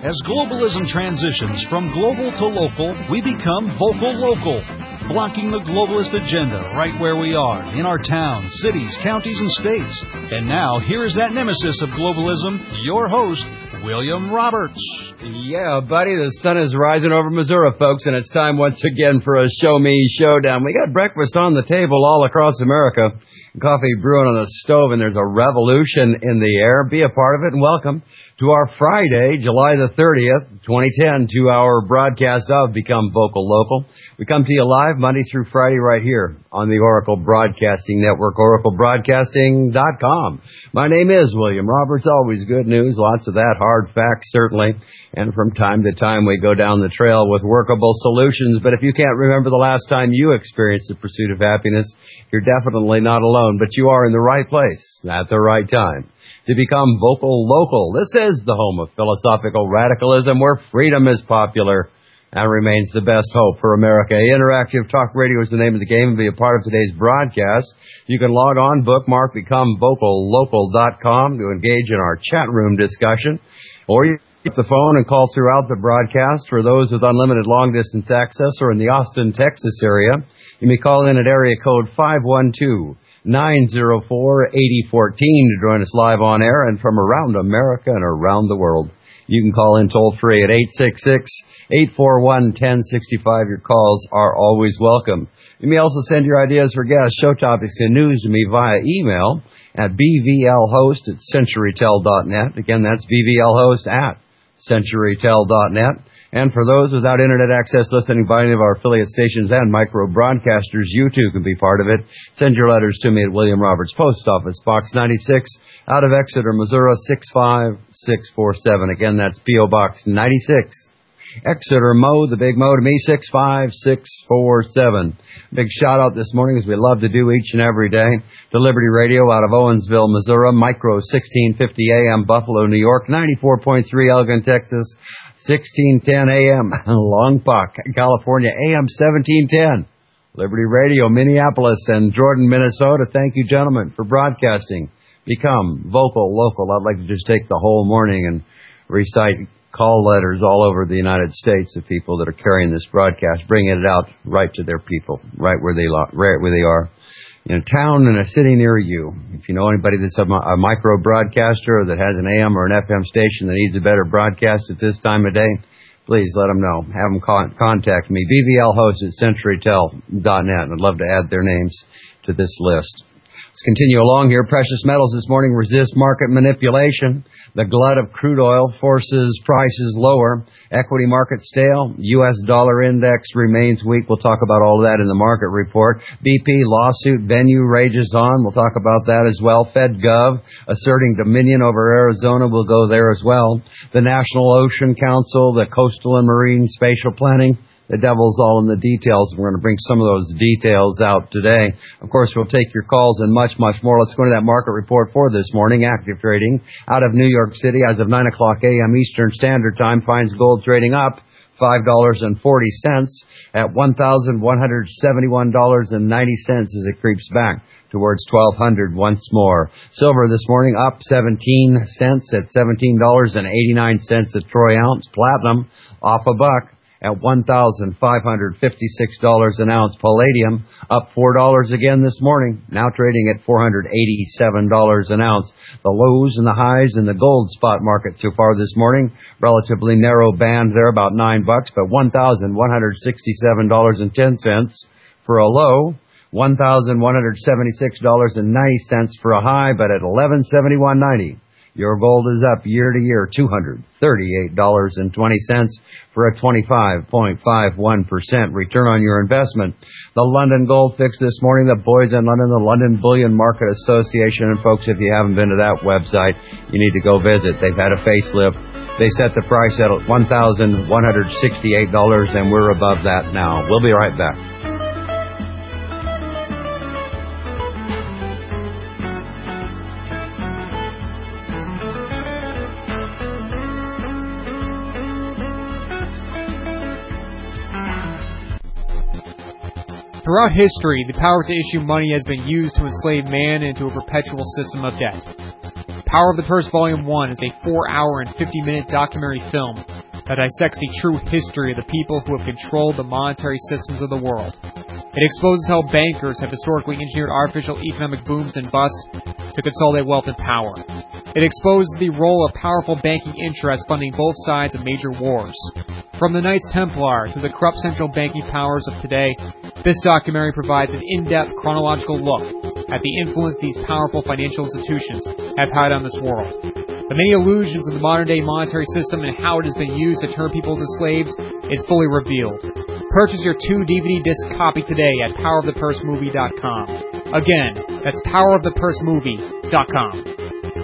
As globalism transitions from global to local, we become vocal local, blocking the globalist agenda right where we are, in our towns, cities, counties, and states. And now, here is that nemesis of globalism, your host, William Roberts. Yeah, buddy, the sun is rising over Missouri, folks, and it's time once again for a Show Me Showdown. We got breakfast on the table all across America, coffee brewing on the stove, and there's a revolution in the air. Be a part of it, and welcome to our Friday, July the 30th, 2010, 2-hour broadcast of Become Vocal Local. We come to you live Monday through Friday right here on the Oracle Broadcasting Network, oraclebroadcasting.com. My name is William Roberts. Always good news, lots of that, hard facts certainly. And from time to time we go down the trail with workable solutions. But if you can't remember the last time you experienced the pursuit of happiness, you're definitely not alone. But you are in the right place at the right time to become vocal local. This is the home of philosophical radicalism, where freedom is popular and remains the best hope for America. Interactive Talk Radio is the name of the game, and be a part of today's broadcast. You can log on, bookmark becomevocallocal.com to engage in our chat room discussion, or you can get the phone and call throughout the broadcast. For those with unlimited long-distance access or in the Austin, Texas area, you may call in at area code 512-904-8014 to join us live on air, and from around America and around the world, you can call in toll-free at 866-841-1065. Your calls are always welcome. You may also send your ideas for guests, show topics, and news to me via email at bvlhost@centurytel.net. Again, that's bvlhost@centurytel.net. And for those without internet access listening by any of our affiliate stations and micro broadcasters, you too can be part of it. Send your letters to me at William Roberts, Post Office Box 96, out of Exeter, Missouri 65647. Again, that's P.O. Box 96, Exeter, Mo, the big Mo to me, 65647. Big shout out this morning, as we love to do each and every day, to Liberty Radio out of Owensville, Missouri, Micro 1650 AM, Buffalo, New York, 94.3 Elgin, Texas, 1610 AM, Longpauck, California, AM 1710. Liberty Radio, Minneapolis, and Jordan, Minnesota. Thank you, gentlemen, for broadcasting. Become vocal local. I'd like to just take the whole morning and recite call letters all over the United States of people that are carrying this broadcast, bringing it out right to their people, right where they are. In a town and a city near you. If you know anybody that's a micro broadcaster or that has an AM or an FM station that needs a better broadcast at this time of day, please let them know. Have them contact me, bvlhost@centurytel.net. I'd love to add their names to this list. Let's continue along here. Precious metals this morning resist market manipulation. The glut of crude oil forces prices lower. Equity market stale. U.S. dollar index remains weak. We'll talk about all of that in the market report. BP lawsuit venue rages on. We'll talk about that as well. FedGov asserting dominion over Arizona. We'll go there as well. The National Ocean Council, the Coastal and Marine Spatial Planning. The devil's all in the details. We're going to bring some of those details out today. Of course, we'll take your calls and much, much more. Let's go to that market report for this morning. Active trading out of New York City as of 9 o'clock a.m. Eastern Standard Time finds gold trading up $5.40 at $1,171.90 as it creeps back towards $1,200 once more. Silver this morning up 17 cents at $17.89 a troy ounce. Platinum off a buck at $1,556 an ounce. Palladium up $4 again this morning, now trading at $487 an ounce. The lows and the highs in the gold spot market so far this morning, relatively narrow band there, about $9, but $1,167.10 for a low, $1,176.90 for a high, but at $1171.90. Your gold is up year to year, $238.20 for a 25.51% return on your investment. The London Gold Fix this morning, the boys in London, the London Bullion Market Association. And folks, if you haven't been to that website, you need to go visit. They've had a facelift. They set the price at $1,168, and we're above that now. We'll be right back. Throughout history, the power to issue money has been used to enslave man into a perpetual system of debt. Power of the Purse Volume 1 is a 4-hour and 50-minute documentary film that dissects the true history of the people who have controlled the monetary systems of the world. It exposes how bankers have historically engineered artificial economic booms and busts to consolidate wealth and power. It exposes the role of powerful banking interests funding both sides of major wars. From the Knights Templar to the corrupt central banking powers of today, this documentary provides an in-depth chronological look at the influence these powerful financial institutions have had on this world. The many illusions of the modern-day monetary system and how it has been used to turn people into slaves is fully revealed. Purchase your 2 DVD disc copy today at powerofthepursemovie.com. Again, that's powerofthepursemovie.com.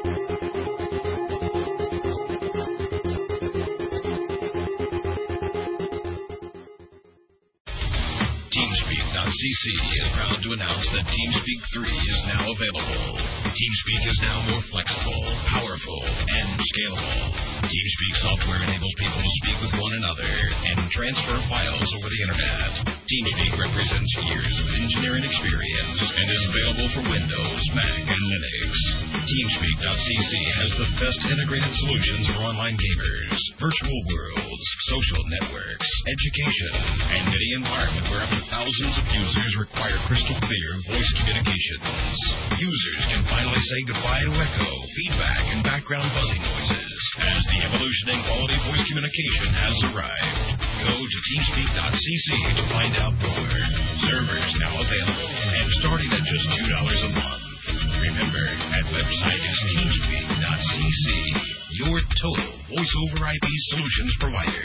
TeamSpeak.cc is proud to announce that TeamSpeak 3 is now available. TeamSpeak is now more flexible, powerful, and scalable. TeamSpeak software enables people to speak with one another and transfer files over the internet. TeamSpeak represents years of engineering experience and is available for Windows, Mac, and Linux. TeamSpeak.cc has the best integrated solutions for online gamers, virtual worlds, social networks, education, and any environment where up to thousands of users require crystal clear voice communications. Users can finally say goodbye to echo, feedback, and background buzzing noises as the evolution in quality voice communication has arrived. Go to TeamSpeak.cc to find out more. Servers now available and starting at just $2 a month. Remember, that website is TeamSpeak.cc, your total voice-over IP solutions provider.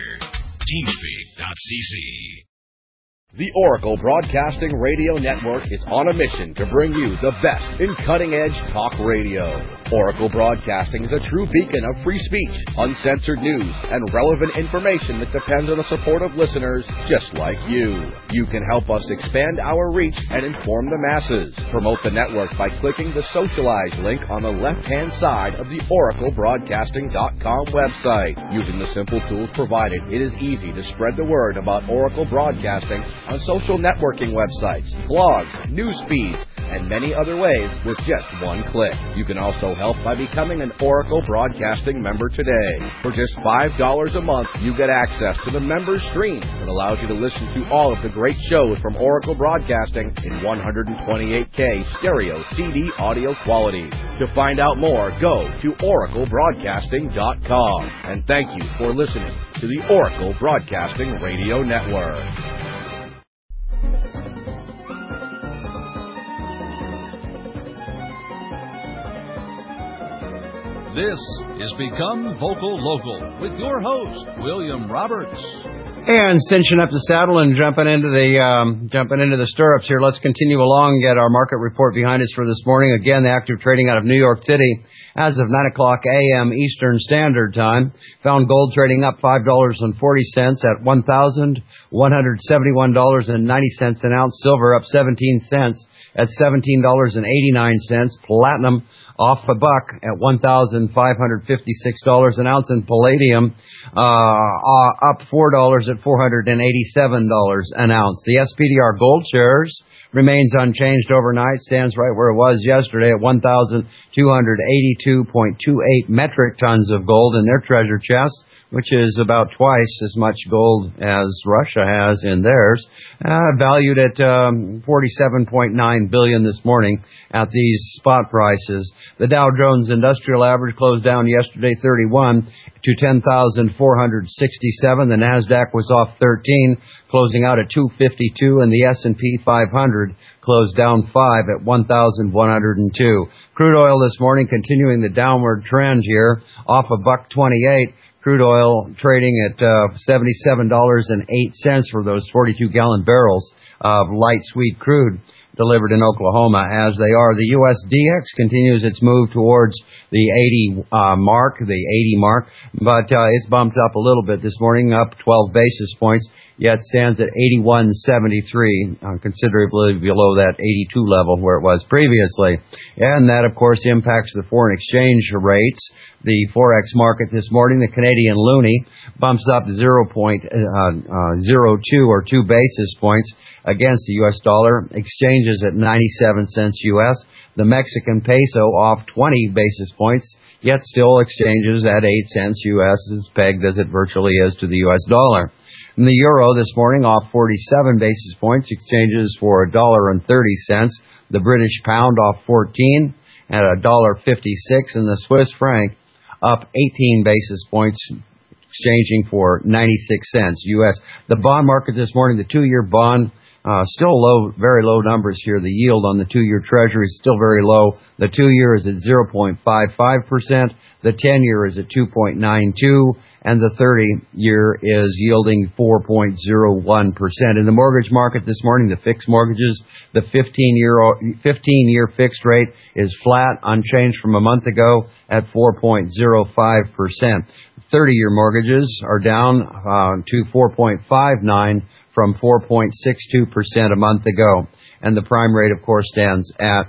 TeamSpeak.cc. The Oracle Broadcasting Radio Network is on a mission to bring you the best in cutting-edge talk radio. Oracle Broadcasting is a true beacon of free speech, uncensored news, and relevant information that depends on the support of listeners just like you. You can help us expand our reach and inform the masses. Promote the network by clicking the Socialize link on the left-hand side of the OracleBroadcasting.com website. Using the simple tools provided, it is easy to spread the word about Oracle Broadcasting on social networking websites, blogs, news feeds, and many other ways with just one click. You can also help by becoming an Oracle Broadcasting member today. For just $5 a month, you get access to the member stream that allows you to listen to all of the great shows from Oracle Broadcasting in 128K stereo CD audio quality. To find out more, go to oraclebroadcasting.com. And thank you for listening to the Oracle Broadcasting Radio Network. This is Become Vocal Local with your host, William Roberts. And cinching up the saddle and jumping into the stirrups here. Let's continue along. Get our market report behind us for this morning. Again, the active trading out of New York City as of 9 o'clock a.m. Eastern Standard Time. Found gold trading up $5.40 at $1,171.90 an ounce. Silver up 17 cents at $17.89. Platinum off a buck at $1,556 an ounce, and palladium up $4 at $487 an ounce. The SPDR gold shares remains unchanged overnight, stands right where it was yesterday at 1,282.28 metric tons of gold in their treasure chest, which is about twice as much gold as Russia has in theirs, valued at $47.9 billion this morning at these spot prices. The Dow Jones Industrial Average closed down yesterday 31 to 10,467. The Nasdaq was off 13, closing out at 252, and the S&P 500 closed down 5 at 1,102. Crude oil this morning continuing the downward trend here, off a $1.28. Crude oil trading at $77.08 for those 42-gallon barrels of light sweet crude delivered in Oklahoma as they are. The USDX continues its move towards the 80 mark, but it's bumped up a little bit this morning, up 12 basis points. yet stands at 81.73, considerably below that 82 level where it was previously. And that, of course, impacts the foreign exchange rates. The Forex market this morning, the Canadian loonie bumps up 0.02 or 2 basis points against the U.S. dollar, exchanges at 97 cents U.S. The Mexican peso off 20 basis points, yet still exchanges at 8 cents U.S. as pegged as it virtually is to the U.S. dollar. And the euro this morning off 47 basis points, exchanges for $1.30. The British pound off 14 at $1.56, and the Swiss franc up 18 basis points, exchanging for 96 cents U.S. The bond market this morning, the 2-year bond, still low, very low numbers here. The yield on the 2-year Treasury is still very low. The 2-year is at 0.55%. The 10-year is at 2.92%. And the 30-year is yielding 4.01%. In the mortgage market this morning, the fixed mortgages, the 15-year fixed rate is flat, unchanged from a month ago at 4.05%. 30-year mortgages are down to 4.59% from 4.62% a month ago. And the prime rate, of course, stands at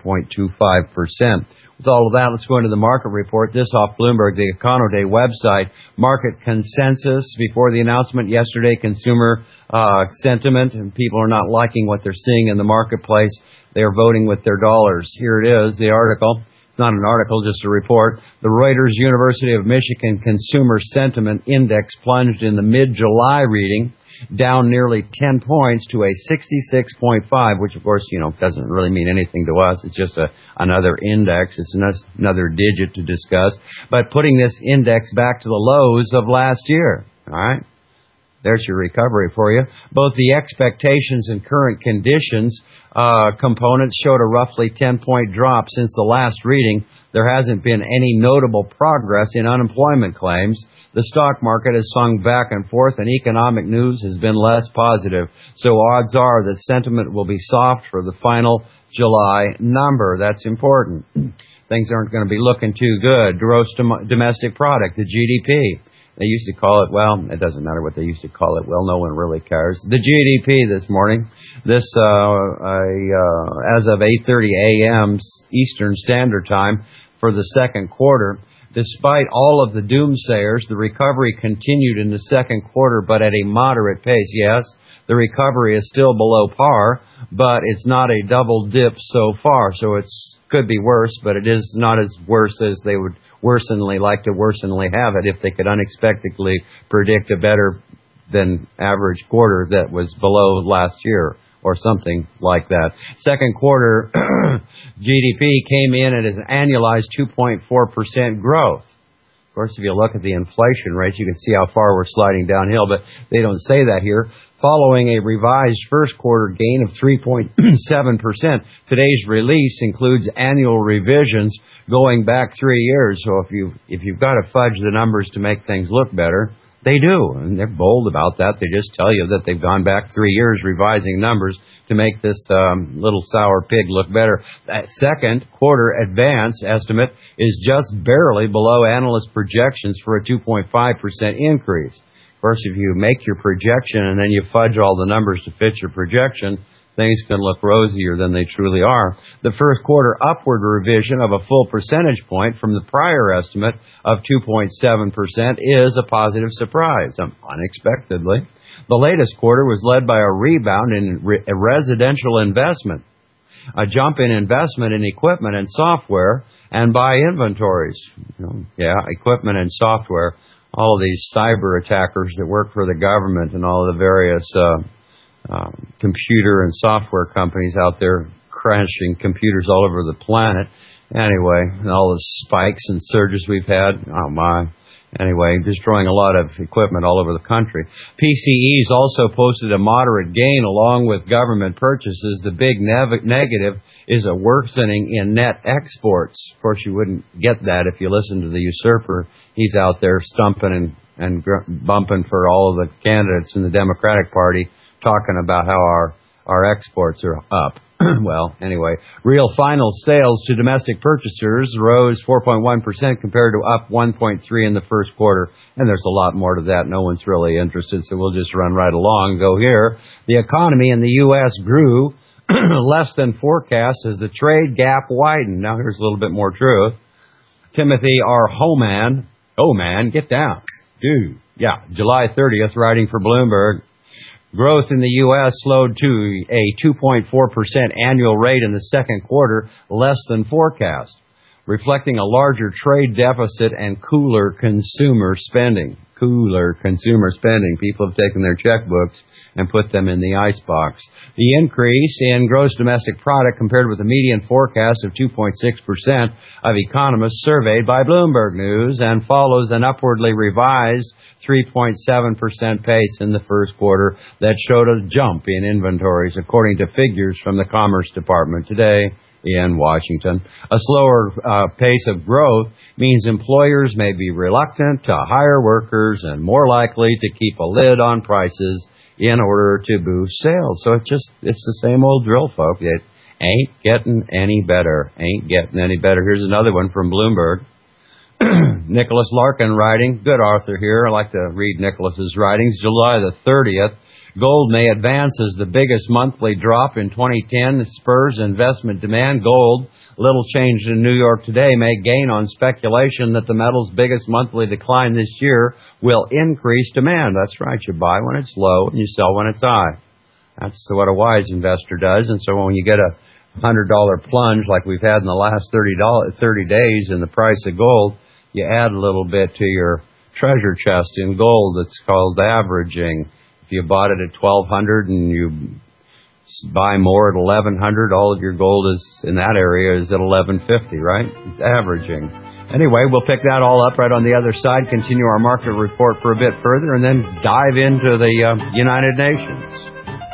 3.25%. With all of that, let's go into the market report. This off Bloomberg, the Econoday website. Market consensus before the announcement yesterday, consumer sentiment, and people are not liking what they're seeing in the marketplace. They are voting with their dollars. Here it is, the article. It's not an article, just a report. The Reuters University of Michigan Consumer Sentiment Index plunged in the mid-July reading, down nearly 10 points to a 66.5, which of course, doesn't really mean anything to us. It's just another index. It's another digit to discuss. But putting this index back to the lows of last year. All right. There's your recovery for you. Both the expectations and current conditions components showed a roughly 10-point drop since the last reading. There hasn't been any notable progress in unemployment claims. The stock market has swung back and forth, and economic news has been less positive. So odds are that sentiment will be soft for the final July number. That's important. Things aren't going to be looking too good. Gross domestic product, the GDP. They used to call it, well, it doesn't matter what they used to call it. Well, no one really cares. The GDP this morning, as of 8:30 a.m. Eastern Standard Time for the second quarter, despite all of the doomsayers, the recovery continued in the second quarter, but at a moderate pace. Yes, the recovery is still below par, but it's not a double dip so far. So it could be worse, but it is not as worse as they would like to have it if they could unexpectedly predict a better than average quarter that was below last year or something like that. Second quarter GDP came in at an annualized 2.4% growth. Of course, if you look at the inflation rate, you can see how far we're sliding downhill, but they don't say that here. Following a revised first quarter gain of 3.7%, today's release includes annual revisions going back 3 years. So if you've got to fudge the numbers to make things look better, they do, and they're bold about that. They just tell you that they've gone back 3 years revising numbers to make this little sour pig look better. That second quarter advance estimate is just barely below analyst projections for a 2.5% increase. Of course, if you make your projection and then you fudge all the numbers to fit your projection, things can look rosier than they truly are. The first quarter upward revision of a full percentage point from the prior estimate of 2.7% is a positive surprise, unexpectedly. The latest quarter was led by a rebound in residential investment, a jump in investment in equipment and software, and by inventories. Equipment and software. All of these cyber attackers that work for the government and all of the various computer and software companies out there crashing computers all over the planet. Anyway, and all the spikes and surges we've had. Oh, my. Anyway, destroying a lot of equipment all over the country. PCEs also posted a moderate gain along with government purchases. The big negative is a worsening in net exports. Of course, you wouldn't get that if you listen to the usurper. He's out there stumping and bumping for all of the candidates in the Democratic Party, talking about how our exports are up. Well, anyway, real final sales to domestic purchasers rose 4.1% compared to up 1.3% in the first quarter. And there's a lot more to that. No one's really interested, so we'll just run right along. Go here. The economy in the U.S. grew less than forecast as the trade gap widened. Now here's a little bit more truth. Timothy R. Homan, get down. Dude. Yeah, July 30th, writing for Bloomberg. Growth in the U.S. slowed to a 2.4% annual rate in the second quarter, less than forecast, reflecting a larger trade deficit and cooler consumer spending. Cooler consumer spending. People have taken their checkbooks and put them in the icebox. The increase in gross domestic product compared with the median forecast of 2.6% of economists surveyed by Bloomberg News and follows an upwardly revised 3.7% pace in the first quarter that showed a jump in inventories, according to figures from the Commerce Department today in Washington. A slower pace of growth means employers may be reluctant to hire workers and more likely to keep a lid on prices in order to boost sales. So it's the same old drill, folks. It ain't getting any better. Ain't getting any better. Here's another one from Bloomberg. Nicholas Larkin writing, good author here. I like to read Nicholas's writings. July the 30th, gold may advance as the biggest monthly drop in 2010 spurs investment demand. Gold, little change in New York today, may gain on speculation that the metal's biggest monthly decline this year will increase demand. That's right, you buy when it's low and you sell when it's high. That's what a wise investor does. And so when you get a $100 plunge like we've had in the last 30 days in the price of gold, you add a little bit to your treasure chest in gold. It's called averaging. If you bought it at $1,200 and you buy more at $1,100, all of your gold is in that area is at $1,150, right? It's averaging. Anyway, we'll pick that all up right on the other side, continue our market report for a bit further, and then dive into the United Nations.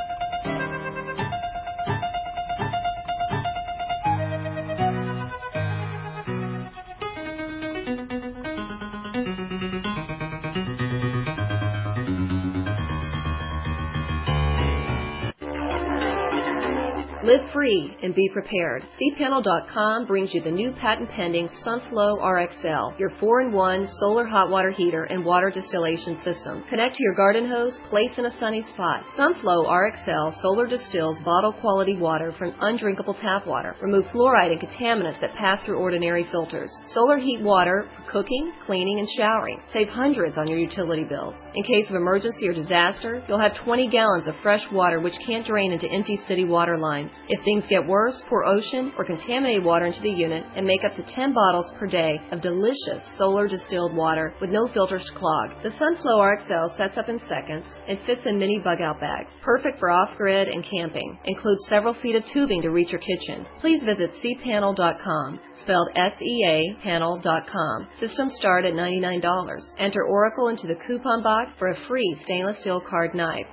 Live free and be prepared. cpanel.com brings you the new patent-pending Sunflow RXL, your 4-in-1 solar hot water heater and water distillation system. Connect to your garden hose, place in a sunny spot. Sunflow RXL solar distills bottle-quality water from undrinkable tap water. Remove fluoride and contaminants that pass through ordinary filters. Solar heat water for cooking, cleaning, and showering. Save hundreds on your utility bills. In case of emergency or disaster, you'll have 20 gallons of fresh water which can't drain into empty city water lines. If things get worse, pour ocean or contaminated water into the unit and make up to 10 bottles per day of delicious solar distilled water with no filters to clog. The Sunflow RXL sets up in seconds and fits in mini bug-out bags. Perfect for off-grid and camping. Includes several feet of tubing to reach your kitchen. Please visit cpanel.com, spelled S-E-A, panel.com. Systems start at $99. Enter Oracle into the coupon box for a free stainless steel card knife.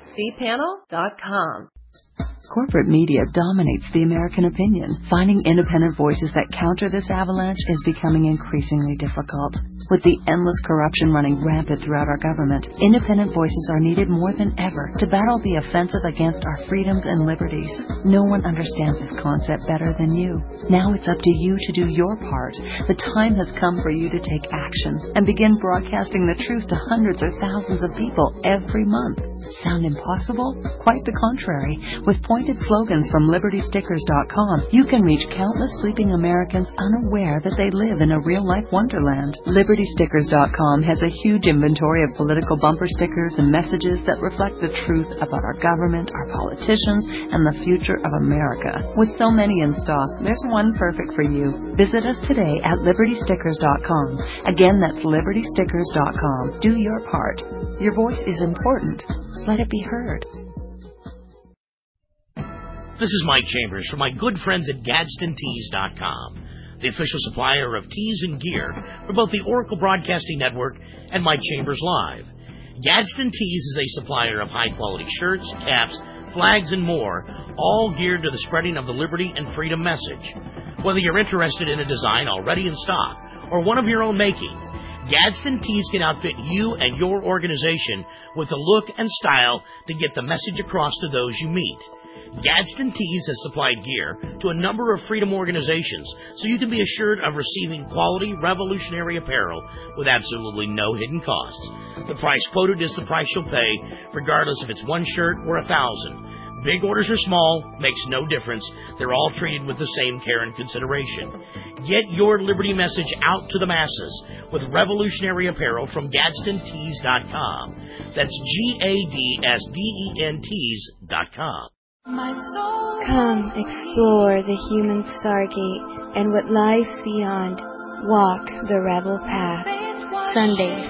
cpanel.com. Corporate media dominates the American opinion. Finding independent voices that counter this avalanche is becoming increasingly difficult. With the endless corruption running rampant throughout our government, independent voices are needed more than ever to battle the offensive against our freedoms and liberties. No one understands this concept better than you. Now it's up to you to do your part. The time has come for you to take action and begin broadcasting the truth to hundreds or thousands of people every month. Sound impossible? Quite the contrary. With pointed slogans from LibertyStickers.com, you can reach countless sleeping Americans unaware that they live in a real-life wonderland. LibertyStickers.com has a huge inventory of political bumper stickers and messages that reflect the truth about our government, our politicians, and the future of America. With so many in stock, there's one perfect for you. Visit us today at LibertyStickers.com. Again, that's LibertyStickers.com. Do your part. Your voice is important. Let it be heard. This is Mike Chambers from my good friends at GadsdenTees.com, the official supplier of tees and gear for both the Oracle Broadcasting Network and Mike Chambers Live. Gadsden Tees is a supplier of high-quality shirts, caps, flags, and more, all geared to the spreading of the liberty and freedom message. Whether you're interested in a design already in stock or one of your own making, Gadsden Tees can outfit you and your organization with the look and style to get the message across to those you meet. Gadsden Tees has supplied gear to a number of freedom organizations, so you can be assured of receiving quality, revolutionary apparel with absolutely no hidden costs. The price quoted is the price you'll pay, regardless if it's one shirt or 1,000. Big orders or small, makes no difference. They're all treated with the same care and consideration. Get your liberty message out to the masses with revolutionary apparel from GadsdenTees.com. That's GADSDENTees.com. Come explore the human stargate and what lies beyond. Walk the rebel path. Sundays.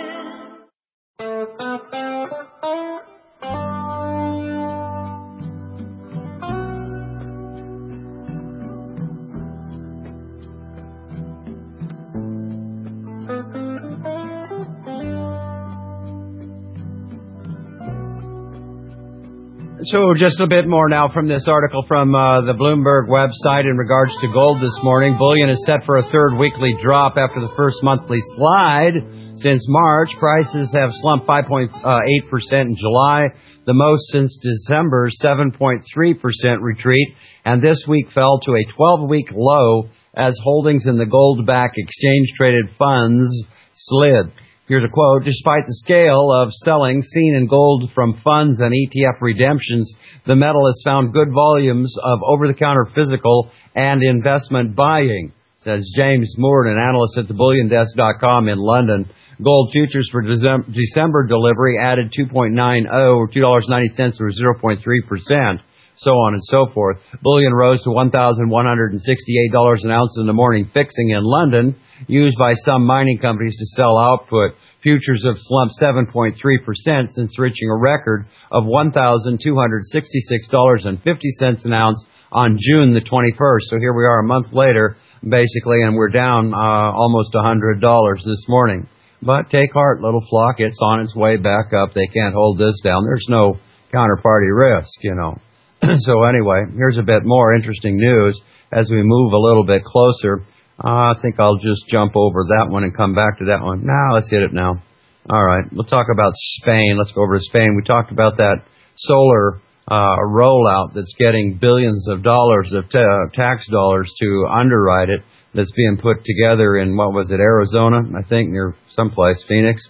So just a bit more now from this article from the Bloomberg website in regards to gold this morning. Bullion is set for a third weekly drop after the first monthly slide. Since March, prices have slumped 5.8% in July, the most since December's 7.3% retreat, and this week fell to a 12-week low as holdings in the gold-backed exchange-traded funds slid. Here's a quote, despite the scale of selling seen in gold from funds and ETF redemptions, the metal has found good volumes of over-the-counter physical and investment buying, says James Moore, an analyst at thebulliondesk.com in London. Gold futures for December delivery added 2.90 or $2.90 or 0.3%, so on and so forth. Bullion rose to $1,168 an ounce in the morning fixing in London, used by some mining companies to sell output. Futures have slumped 7.3% since reaching a record of $1,266.50 an ounce on June the 21st. So here we are a month later, basically, and we're down almost $100 this morning. But take heart, little flock. It's on its way back up. They can't hold this down. There's no counterparty risk, you know. So anyway, here's a bit more interesting news as we move a little bit closer. I think I'll just jump over that one and come back to that one. Now, let's hit it now. All right, we'll talk about Spain. Let's go over to Spain. We talked about that solar rollout that's getting billions of dollars of tax dollars to underwrite it. That's being put together in, what was it, Arizona, I think, near someplace, Phoenix.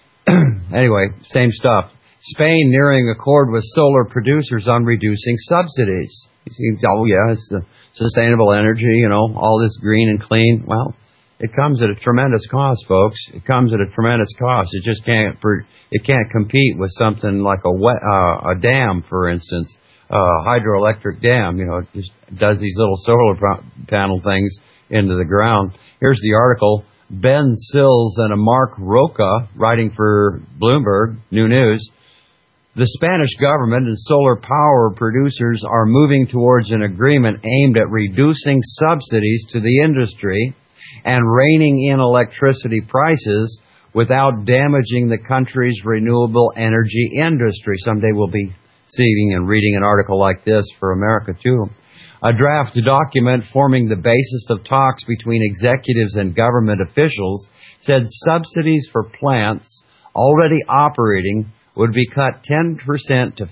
Anyway, same stuff. Spain nearing accord with solar producers on reducing subsidies. You see, oh yeah, it's sustainable energy, you know, all this green and clean. Well, it comes at a tremendous cost, folks. It comes at a tremendous cost. It just can't compete with something like a dam, for instance, a hydroelectric dam. You know, it just does these little solar panel things into the ground. Here's the article. Ben Sills and Mark Roca, writing for Bloomberg, New News. The Spanish government and solar power producers are moving towards an agreement aimed at reducing subsidies to the industry and reining in electricity prices without damaging the country's renewable energy industry. Someday we'll be seeing and reading an article like this for America, too. A draft document forming the basis of talks between executives and government officials said subsidies for plants already operating would be cut 10% to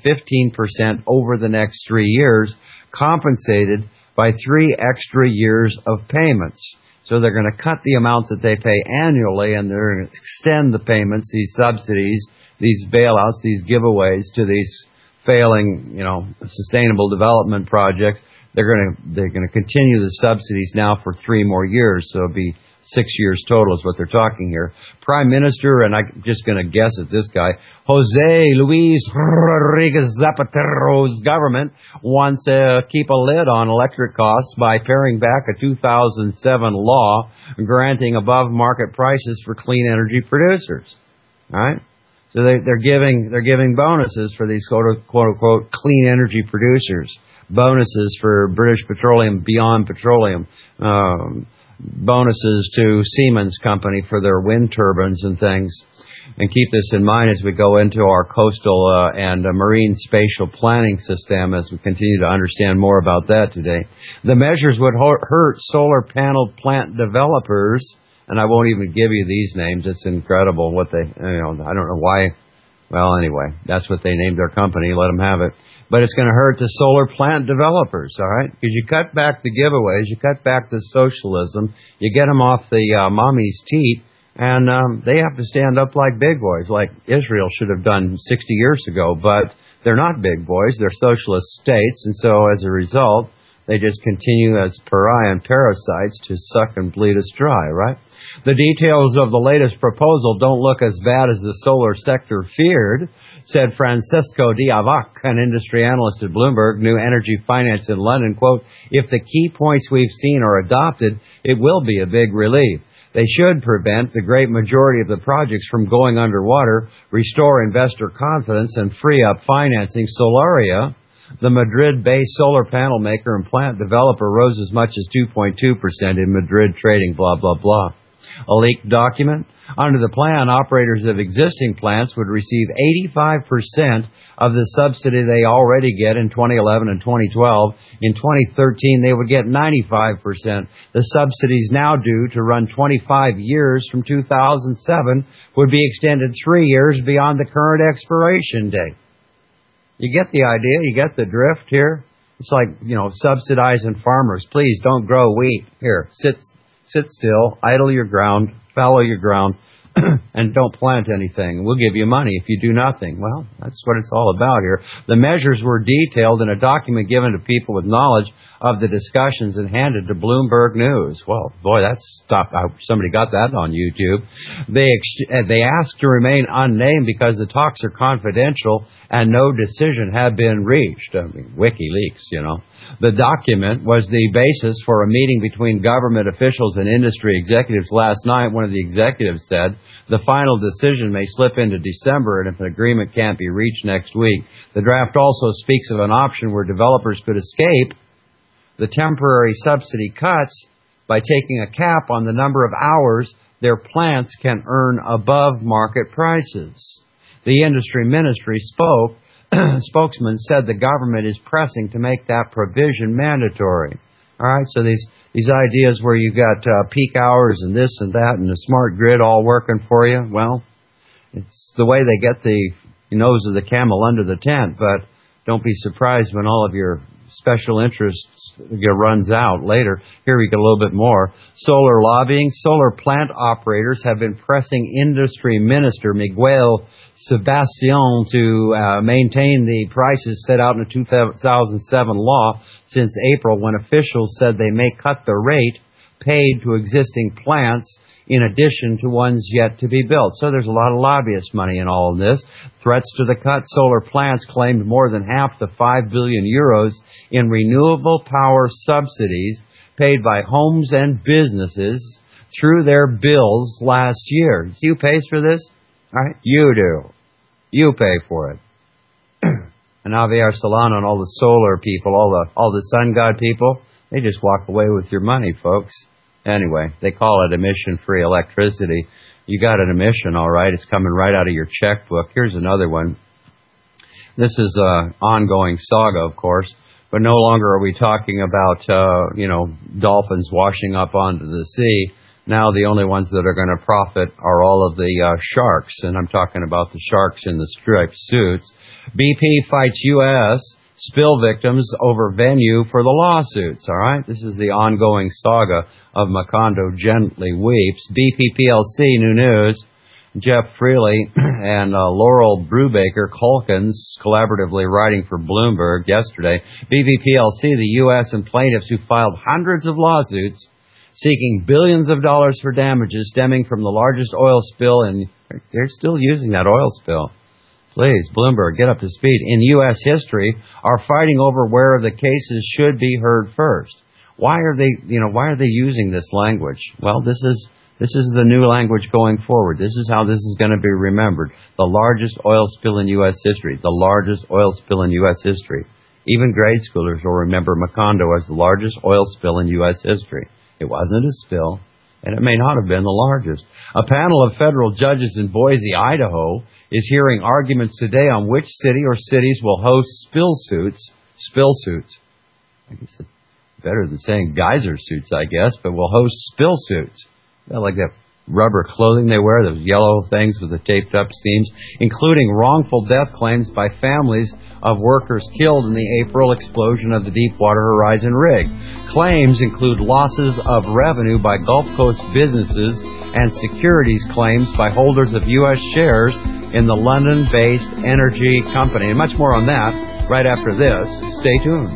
15% over the next 3 years, compensated by 3 extra years of payments. So they're going to cut the amounts that they pay annually, and they're going to extend the payments, these subsidies, these bailouts, these giveaways to these failing, you know, sustainable development projects. They're going to continue the subsidies now for 3 more years, so it'll be 6 years total is what they're talking here. Prime Minister, and I'm just going to guess at this guy, Jose Luis Rodriguez Zapatero's government wants to keep a lid on electric costs by paring back a 2007 law granting above market prices for clean energy producers. All right? So they're giving bonuses for these quote unquote clean energy producers. Bonuses for British Petroleum, Beyond Petroleum, bonuses to Siemens Company for their wind turbines and things. And keep this in mind as we go into our coastal and marine spatial planning system as we continue to understand more about that today. The measures would hurt solar panel plant developers, and I won't even give you these names. It's incredible what they, I don't know why. Well, anyway, that's what they named their company. Let them have it. but it's going to hurt the solar plant developers, all right? Because you cut back the giveaways, you cut back the socialism, you get them off the mommy's teat, and they have to stand up like big boys, like Israel should have done 60 years ago, but they're not big boys, they're socialist states, and so as a result, they just continue as pariah and parasites to suck and bleed us dry, right? The details of the latest proposal don't look as bad as the solar sector feared, said Francisco Diavac, an industry analyst at Bloomberg New Energy Finance in London. Quote, if the key points we've seen are adopted, it will be a big relief. They should prevent the great majority of the projects from going underwater, restore investor confidence, and free up financing. Solaria, the Madrid-based solar panel maker and plant developer, rose as much as 2.2% in Madrid trading, blah, blah, blah. A leaked document? Under the plan, operators of existing plants would receive 85% of the subsidy they already get in 2011 and 2012. In 2013, they would get 95%. The subsidies now due to run 25 years from 2007 would be extended 3 years beyond the current expiration date. You get the idea? You get the drift here? It's like, subsidizing farmers. Please don't grow wheat. Here, sit still, idle your ground, fallow your ground, and don't plant anything. We'll give you money if you do nothing. Well, that's what it's all about here. The measures were detailed in a document given to people with knowledge of the discussions and handed to Bloomberg News. Well, boy, that's stuff. Somebody got that on YouTube. They asked to remain unnamed because the talks are confidential and no decision had been reached. I mean, WikiLeaks, The document was the basis for a meeting between government officials and industry executives last night. One of the executives said the final decision may slip into December, and if an agreement can't be reached next week. The draft also speaks of an option where developers could escape the temporary subsidy cuts by taking a cap on the number of hours their plants can earn above market prices. The industry ministry spokesman said the government is pressing to make that provision mandatory. All right, so these ideas where you've got peak hours and this and that and the smart grid all working for you, well, it's the way they get the nose of the camel under the tent, but don't be surprised when all of your special interests runs out later. Here we get a little bit more. Solar lobbying. Solar plant operators have been pressing industry minister Miguel Sebastian to maintain the prices set out in the 2007 law since April, when officials said they may cut the rate paid to existing plants in addition to ones yet to be built. So there's a lot of lobbyist money in all of this. Threats to the cut. Solar plants claimed more than half the 5 billion euros in renewable power subsidies paid by homes and businesses through their bills last year. See who pays for this? All right, you do. You pay for it. And Javier Solana and all the solar people, all the sun god people, they just walk away with your money, folks. Anyway, they call it emission-free electricity. You got an emission, all right. It's coming right out of your checkbook. Here's another one. This is an ongoing saga, of course, but no longer are we talking about, dolphins washing up onto the sea. Now the only ones that are going to profit are all of the sharks, and I'm talking about the sharks in the striped suits. BP fights U.S. spill victims over venue for the lawsuits, all right? This is the ongoing saga of Macondo Gently Weeps. BP PLC, new news. Jeff Freely and Laurel Brubaker Calkins collaboratively writing for Bloomberg yesterday. BP PLC, the U.S. and plaintiffs who filed hundreds of lawsuits seeking billions of dollars for damages stemming from the largest oil spill, and they're still using that oil spill. Please, Bloomberg, get up to speed. In U.S. history, are fighting over where the cases should be heard first. Why are they using this language? Well, this is the new language going forward. This is how this is going to be remembered. The largest oil spill in U.S. history. The largest oil spill in U.S. history. Even grade schoolers will remember Macondo as the largest oil spill in U.S. history. It wasn't a spill, and it may not have been the largest. A panel of federal judges in Boise, Idaho, is hearing arguments today on which city or cities will host spill suits. I guess it's better than saying geyser suits, I guess, but will host spill suits. Like that rubber clothing they wear, those yellow things with the taped up seams, including wrongful death claims by families of workers killed in the April explosion of the Deepwater Horizon rig. Claims include losses of revenue by Gulf Coast businesses and securities claims by holders of U.S. shares in the London-based energy company. And much more on that right after this. Stay tuned.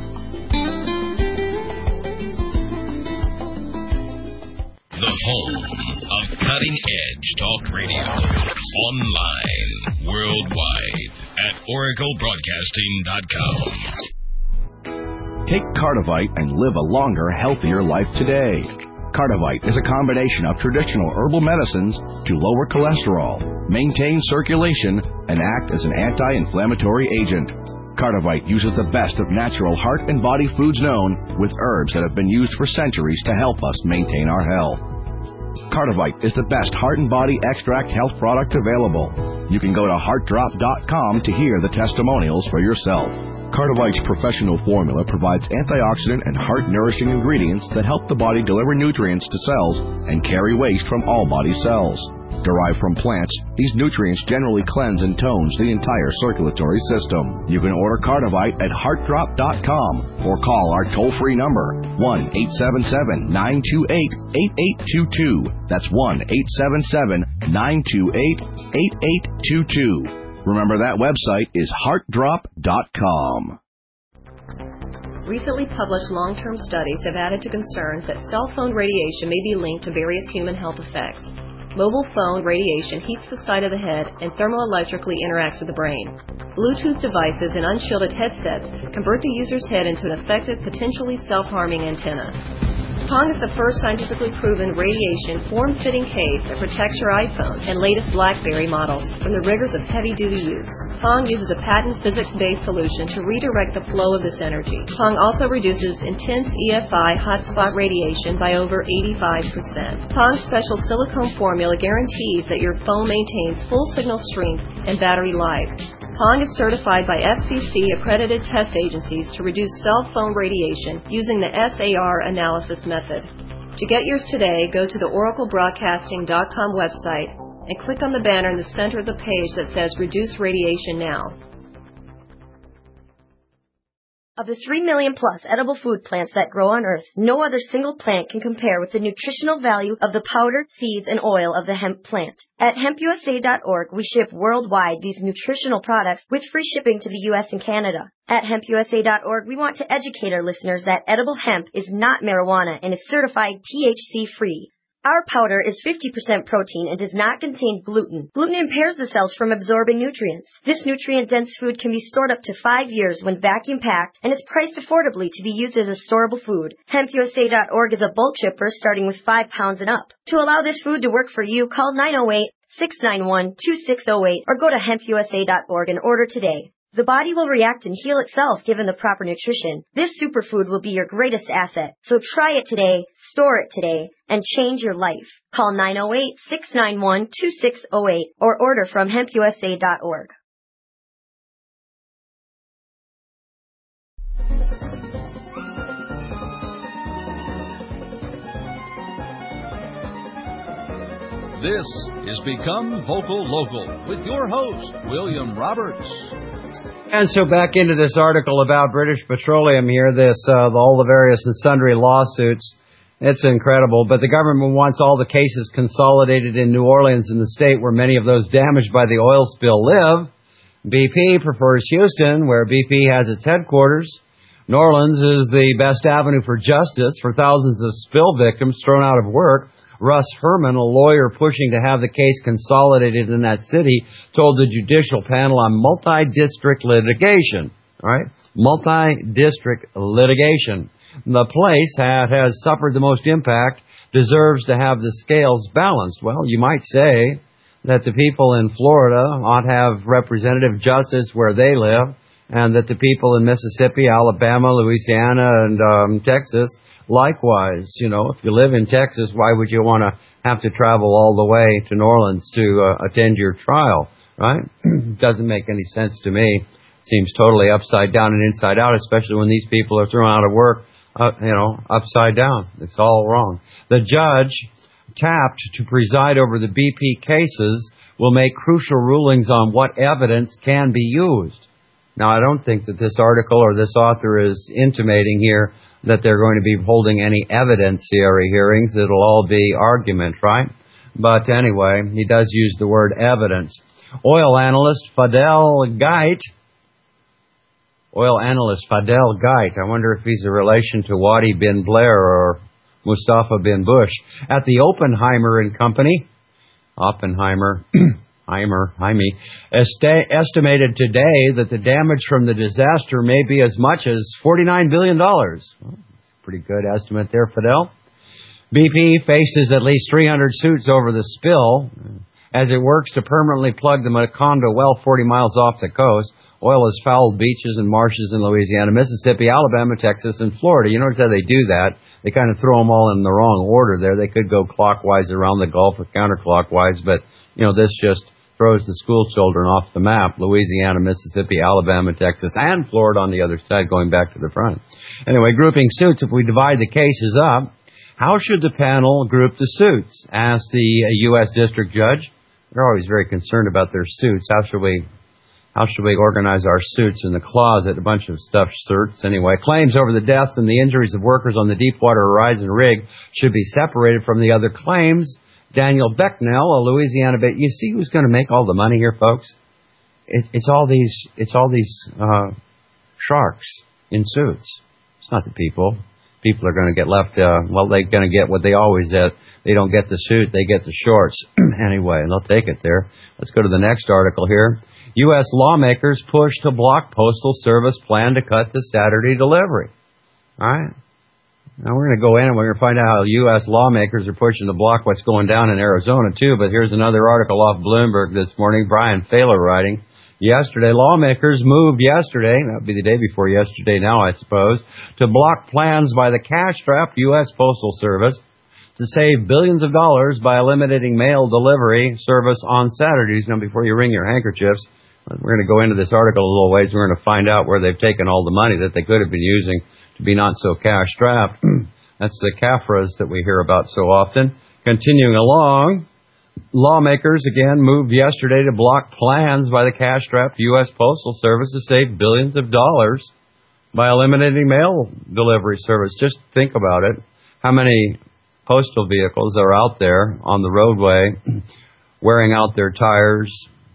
The home of cutting-edge talk radio. Online, worldwide, at oraclebroadcasting.com. Take Cardivite and live a longer, healthier life today. Cardivite is a combination of traditional herbal medicines to lower cholesterol, maintain circulation, and act as an anti-inflammatory agent. Cardivite uses the best of natural heart and body foods known, with herbs that have been used for centuries to help us maintain our health. Cardivite is the best heart and body extract health product available. You can go to heartdrop.com to hear the testimonials for yourself. Cardivite's professional formula provides antioxidant and heart-nourishing ingredients that help the body deliver nutrients to cells and carry waste from all body cells. Derived from plants, these nutrients generally cleanse and tones the entire circulatory system. You can order Cardivite at heartdrop.com or call our toll-free number, 1-877-928-8822. That's 1-877-928-8822. Remember, that website is heartdrop.com. Recently published long-term studies have added to concerns that cell phone radiation may be linked to various human health effects. Mobile phone radiation heats the side of the head and thermoelectrically interacts with the brain. Bluetooth devices and unshielded headsets convert the user's head into an effective, potentially self-harming antenna. Pong is the first scientifically proven radiation form-fitting case that protects your iPhone and latest BlackBerry models from the rigors of heavy-duty use. Pong uses a patent physics-based solution to redirect the flow of this energy. Pong also reduces intense EFI hotspot radiation by over 85%. Pong's special silicone formula guarantees that your phone maintains full signal strength and battery life. Pong is certified by FCC-accredited test agencies to reduce cell phone radiation using the SAR analysis method. To get yours today, go to the oraclebroadcasting.com website and click on the banner in the center of the page that says Reduce Radiation Now. Of the 3 million plus edible food plants that grow on Earth, no other single plant can compare with the nutritional value of the powder, seeds, and oil of the hemp plant. At hempusa.org, we ship worldwide these nutritional products with free shipping to the U.S. and Canada. At hempusa.org, we want to educate our listeners that edible hemp is not marijuana and is certified THC-free. Our powder is 50% protein and does not contain gluten. Gluten impairs the cells from absorbing nutrients. This nutrient-dense food can be stored up to 5 years when vacuum-packed and is priced affordably to be used as a storable food. HempUSA.org is a bulk shipper starting with 5 pounds and up. To allow this food to work for you, call 908-691-2608 or go to hempusa.org and order today. The body will react and heal itself given the proper nutrition. This superfood will be your greatest asset. So try it today, store it today, and change your life. Call 908-691-2608 or order from hempusa.org. This is Become Vocal Local with your host, William Roberts. And so back into this article about British Petroleum here, all the various and sundry lawsuits. It's incredible, but the government wants all the cases consolidated in New Orleans, in the state where many of those damaged by the oil spill live. BP prefers Houston, where BP has its headquarters. New Orleans is the best avenue for justice for thousands of spill victims thrown out of work. Russ Herman, a lawyer pushing to have the case consolidated in that city, told the judicial panel on multi-district litigation. All right? Multi-district litigation. The place that has suffered the most impact deserves to have the scales balanced. Well, you might say that the people in Florida ought to have representative justice where they live, and that the people in Mississippi, Alabama, Louisiana, and Texas, likewise. You know, if you live in Texas, why would you want to have to travel all the way to New Orleans to attend your trial, right? Doesn't make any sense to me. Seems totally upside down and inside out, especially when these people are thrown out of work, upside down. It's all wrong. The judge tapped to preside over the BP cases will make crucial rulings on what evidence can be used. Now, I don't think that this article or this author is intimating here that they're going to be holding any evidentiary hearings. It'll all be argument, right? But anyway, he does use the word evidence. Oil analyst Fadel Geit. I wonder if he's a relation to Wadi bin Blair or Mustafa bin Bush. At the Oppenheimer and Company, estimated today that the damage from the disaster may be as much as $49 billion. Well, pretty good estimate there, Fidel. BP faces at least 300 suits over the spill as it works to permanently plug the Macondo well 40 miles off the coast. Oil has fouled beaches and marshes in Louisiana, Mississippi, Alabama, Texas, and Florida. You notice how they do that. They kind of throw them all in the wrong order there. They could go clockwise around the Gulf or counterclockwise, but, this just throws the school children off the map. Louisiana, Mississippi, Alabama, Texas, and Florida on the other side, going back to the front. Anyway, grouping suits, if we divide the cases up, how should the panel group the suits? Asked the U.S. District Judge. They're always very concerned about their suits. How should we organize our suits in the closet? A bunch of stuffed suits. Anyway, claims over the deaths and the injuries of workers on the Deepwater Horizon rig should be separated from the other claims. Daniel Becknell, a Louisiana bit. You see who's going to make all the money here, folks? It's all these sharks in suits. It's not the people. People are going to get left. They're going to get what they always get. They don't get the suit, they get the shorts. Anyway, and they'll take it there. Let's go to the next article here. U.S. lawmakers push to block Postal Service plan to cut the Saturday delivery. All right. Now we're going to go in and we're going to find out how U.S. lawmakers are pushing to block what's going down in Arizona, too. But here's another article off Bloomberg this morning. Brian Thaler writing. Lawmakers moved yesterday, that would be the day before yesterday now, I suppose, to block plans by the cash-strapped U.S. Postal Service to save billions of dollars by eliminating mail delivery service on Saturdays. Now, before you wring your handkerchiefs, we're going to go into this article a little ways. We're going to find out where they've taken all the money that they could have been using to be not so cash-strapped. That's the CAFRAs that we hear about so often. Continuing along, lawmakers again moved yesterday to block plans by the cash-strapped U.S. Postal Service to save billions of dollars by eliminating mail delivery service. Just think about it. How many postal vehicles are out there on the roadway wearing out their tires,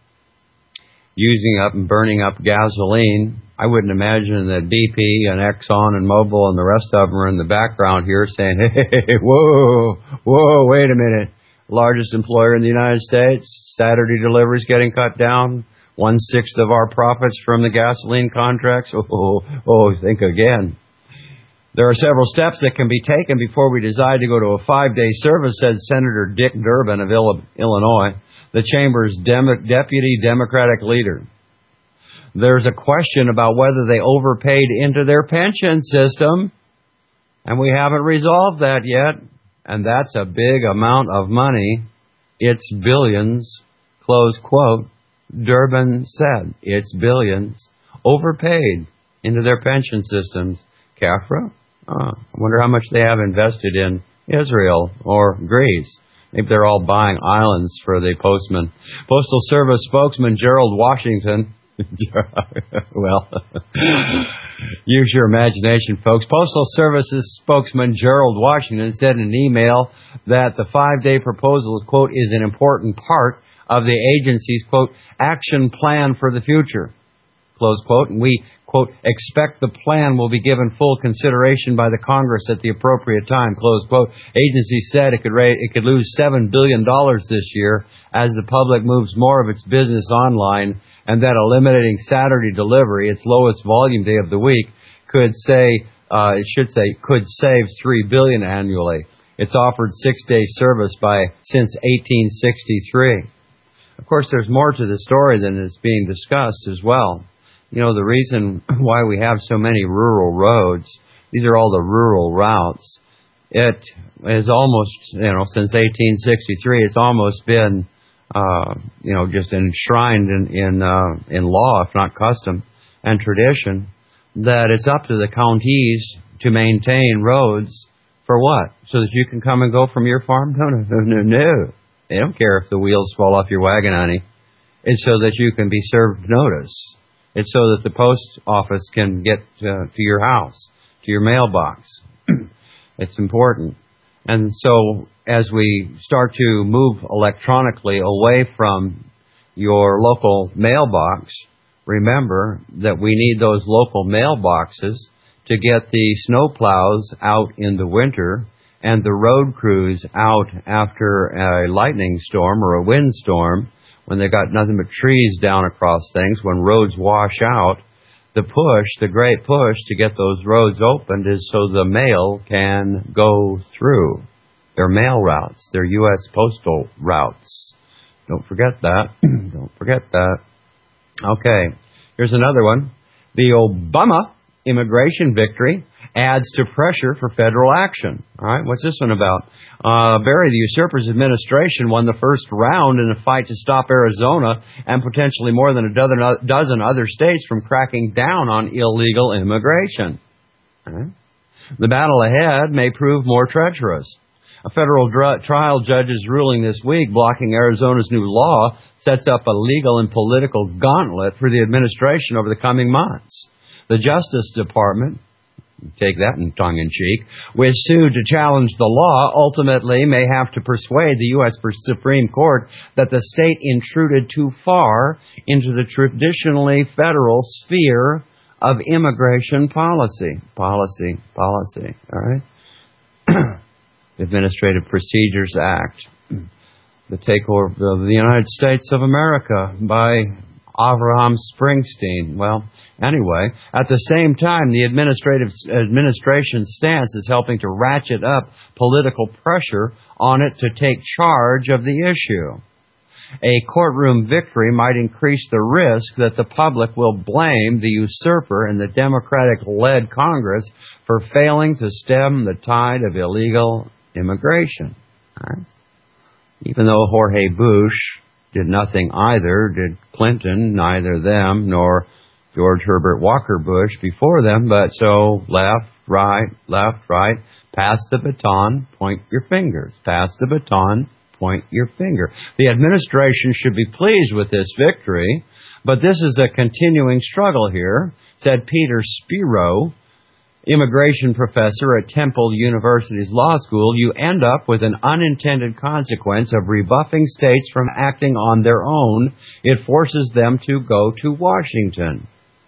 using up and burning up gasoline? I wouldn't imagine that BP and Exxon and Mobil and the rest of them are in the background here saying, hey, whoa, wait a minute. Largest employer in the United States, Saturday deliveries getting cut down, 1/6 of our profits from the gasoline contracts. Think again. There are several steps that can be taken before we decide to go to a 5-day service, said Senator Dick Durbin of Illinois, the chamber's deputy Democratic leader. There's a question about whether they overpaid into their pension system, and we haven't resolved that yet. And that's a big amount of money. It's billions, close quote. Durbin said, it's billions overpaid into their pension systems. CAFRA? I wonder how much they have invested in Israel or Greece. Maybe they're all buying islands for the postman. Postal Service spokesman Gerald Washington. Well, use your imagination, folks. Postal Service's spokesman Gerald Washington said in an email that the 5-day proposal, quote, is an important part of the agency's, quote, action plan for the future, close quote. And we, quote, expect the plan will be given full consideration by the Congress at the appropriate time, close quote. Agency said it could lose $7 billion this year as the public moves more of its business online, and that eliminating Saturday delivery, its lowest volume day of the week, could save $3 billion annually. It's offered 6-day service since 1863. Of course, there's more to the story than is being discussed as well. The reason why we have so many rural roads, these are all the rural routes. It is almost, since 1863, it's almost been just enshrined in law, if not custom and tradition, that it's up to the counties to maintain roads For what? So that you can come and go from your farm? No. They don't care if the wheels fall off your wagon, honey. It's so that you can be served notice. It's so that the post office can get to your house, to your mailbox. It's important. And so as we start to move electronically away from your local mailbox, remember that we need those local mailboxes to get the snowplows out in the winter and the road crews out after a lightning storm or a windstorm when they got nothing but trees down across things. When roads wash out, the great push to get those roads opened is so the mail can go through. Their mail routes, their U.S. postal routes. Don't forget that. Don't forget that. Okay, here's another one. The Obama immigration victory adds to pressure for federal action. All right, what's this one about? Barry, the usurper's administration won the first round in a fight to stop Arizona and potentially more than a dozen other states from cracking down on illegal immigration. All right. The battle ahead may prove more treacherous. A federal trial judge's ruling this week blocking Arizona's new law sets up a legal and political gauntlet for the administration over the coming months. The Justice Department, take that in tongue-in-cheek, which sued to challenge the law, ultimately may have to persuade the U.S. Supreme Court that the state intruded too far into the traditionally federal sphere of immigration policy. Policy. All right? Administrative Procedures Act, the takeover of the United States of America by Avraham Springsteen. Well, anyway, at the same time, the administration's stance is helping to ratchet up political pressure on it to take charge of the issue. A courtroom victory might increase the risk that the public will blame the usurper and the Democratic-led Congress for failing to stem the tide of illegal immigration. Right? Even though Jorge Bush did nothing either, did Clinton, neither them, nor George Herbert Walker Bush before them, but so left, right, pass the baton, point your fingers. Pass the baton, point your finger. The administration should be pleased with this victory, but this is a continuing struggle here, said Peter Spiro, immigration professor at Temple University's law school. You end up with an unintended consequence of rebuffing states from acting on their own. It forces them to go to Washington.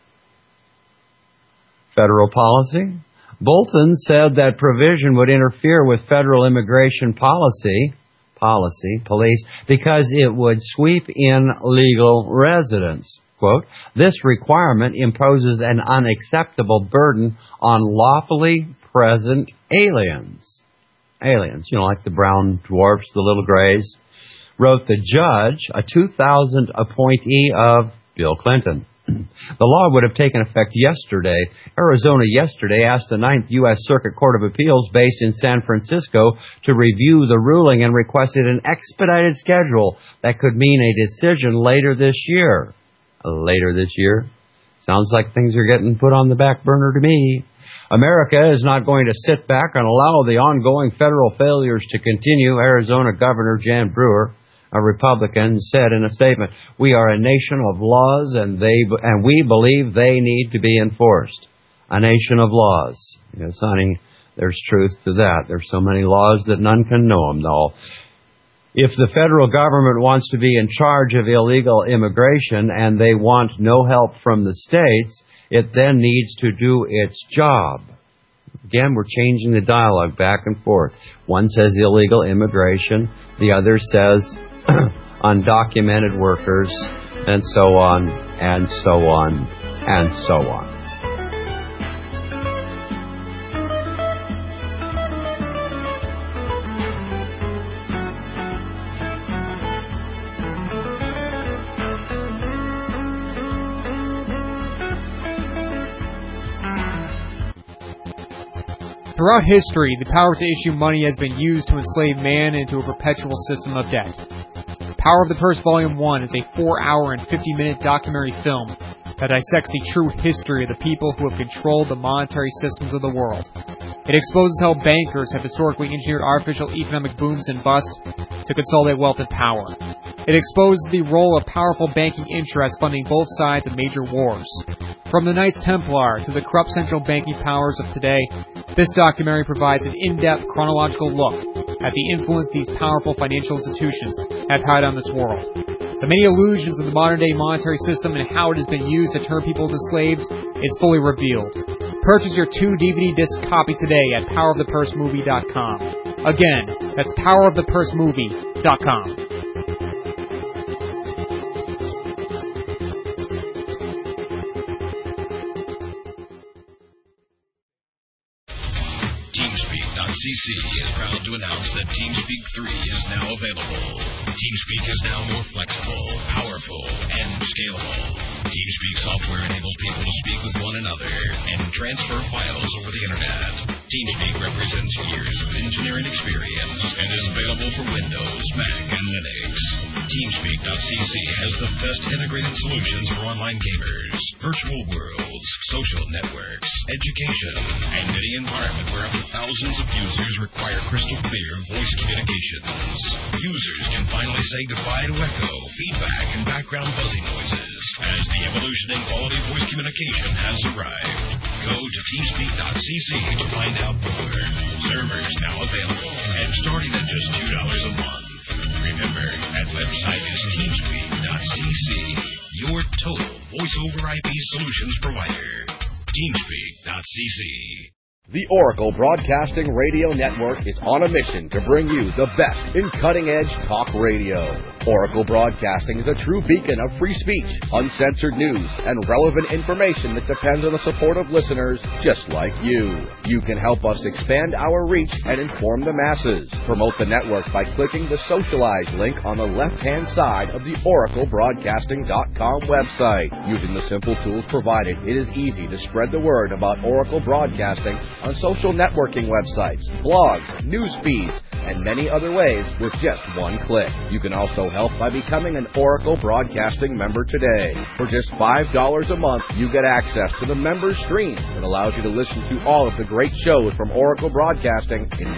Federal policy? Bolton said that provision would interfere with federal immigration police, because it would sweep in legal residents. Quote, this requirement imposes an unacceptable burden on lawfully present aliens. Aliens, like the brown dwarfs, the little grays, wrote the judge, a 2000 appointee of Bill Clinton. The law would have taken effect yesterday. Arizona yesterday asked the 9th U.S. Circuit Court of Appeals based in San Francisco to review the ruling and requested an expedited schedule that could mean a decision later this year. Later this year? Sounds like things are getting put on the back burner to me. America is not going to sit back and allow the ongoing federal failures to continue, Arizona Governor Jan Brewer, a Republican, said in a statement. We are a nation of laws, and we believe they need to be enforced. A nation of laws. Yes, honey, there's truth to that. There's so many laws that none can know them, though. If the federal government wants to be in charge of illegal immigration and they want no help from the states, it then needs to do its job. Again, we're changing the dialogue back and forth. One says illegal immigration, the other says undocumented workers, and so on, and so on, and so on. Throughout history, the power to issue money has been used to enslave man into a perpetual system of debt. Power of the Purse Volume 1 is a 4-hour and 50-minute documentary film that dissects the true history of the people who have controlled the monetary systems of the world. It exposes how bankers have historically engineered artificial economic booms and busts to consolidate wealth and power. It exposes the role of powerful banking interests funding both sides of major wars. From the Knights Templar to the corrupt central banking powers of today, this documentary provides an in-depth chronological look at the influence these powerful financial institutions have had on this world. The many illusions of the modern-day monetary system and how it has been used to turn people into slaves is fully revealed. Purchase your 2 DVD disc copy today at powerofthepursemovie.com. Again, that's powerofthepursemovie.com. TeamSpeak.cc is proud to announce that TeamSpeak 3 is now available. TeamSpeak is now more flexible, powerful, and scalable. TeamSpeak software enables people to speak with one another and transfer files over the internet. TeamSpeak represents years of engineering experience and is available for Windows, Mac, and Linux. TeamSpeak.cc has the best integrated solutions for online gamers, virtual worlds, social networks, education, and any environment where up to thousands of users require crystal clear voice communications. Users can finally say goodbye to echo, feedback, and background buzzing noises as the evolution in quality voice communication has arrived. Go to TeamSpeak.cc to find out more. Servers now available and starting at just $2 a month. Remember, that website is TeamSpeak.cc, your total voice-over IP solutions provider. TeamSpeak.cc. The Oracle Broadcasting Radio Network is on a mission to bring you the best in cutting-edge talk radio. Oracle Broadcasting is a true beacon of free speech, uncensored news, and relevant information that depends on the support of listeners just like you. You can help us expand our reach and inform the masses. Promote the network by clicking the Socialize link on the left-hand side of the OracleBroadcasting.com website. Using the simple tools provided, it is easy to spread the word about Oracle Broadcasting on social networking websites, blogs, news feeds, and many other ways with just one click. You can also help by becoming an Oracle Broadcasting member today. For just $5 a month, you get access to the member stream that allows you to listen to all of the great shows from Oracle Broadcasting in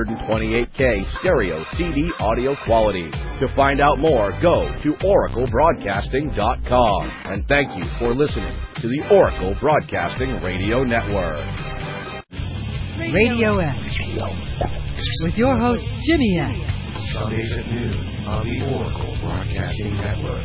128K stereo CD audio quality. To find out more, go to oraclebroadcasting.com. And thank you for listening to the Oracle Broadcasting Radio Network. Radio X with your host, Jimmy X. Sundays at noon on the Oracle Broadcasting Network.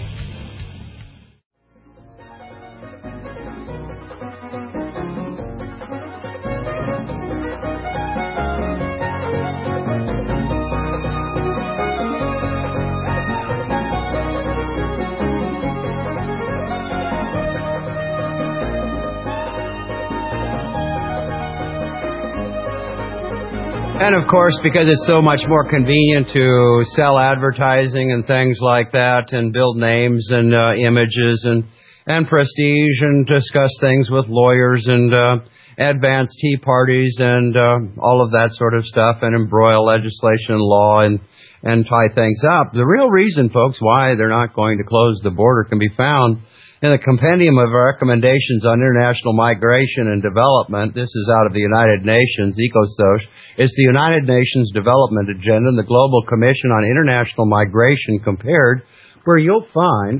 And of course, because it's so much more convenient to sell advertising and things like that and build names and images and prestige and discuss things with lawyers and advance tea parties and all of that sort of stuff and embroil legislation and law and tie things up. The real reason, folks, why they're not going to close the border can be found in the compendium of recommendations on international migration and development. This is out of the United Nations, EcoSoc. It's the United Nations Development Agenda and the Global Commission on International Migration compared, where you'll find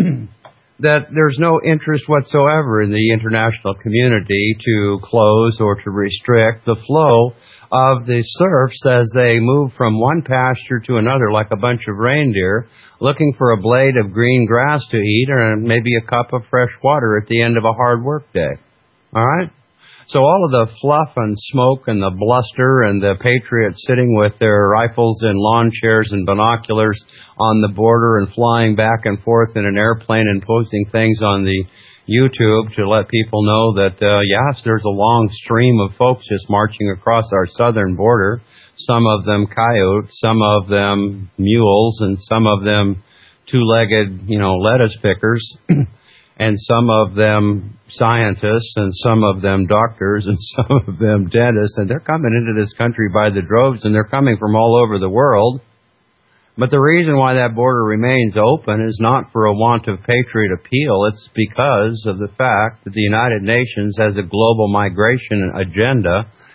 that there's no interest whatsoever in the international community to close or to restrict the flow of the serfs as they move from one pasture to another like a bunch of reindeer, looking for a blade of green grass to eat and maybe a cup of fresh water at the end of a hard work day. All right? So all of the fluff and smoke and the bluster and the patriots sitting with their rifles in lawn chairs and binoculars on the border and flying back and forth in an airplane and posting things on the YouTube to let people know that, yes, there's a long stream of folks just marching across our southern border, some of them coyotes, some of them mules, and some of them two-legged, lettuce pickers, and some of them scientists, and some of them doctors, and some of them dentists, and they're coming into this country by the droves, and they're coming from all over the world. But the reason why that border remains open is not for a want of patriot appeal. It's because of the fact that the United Nations has a global migration agenda,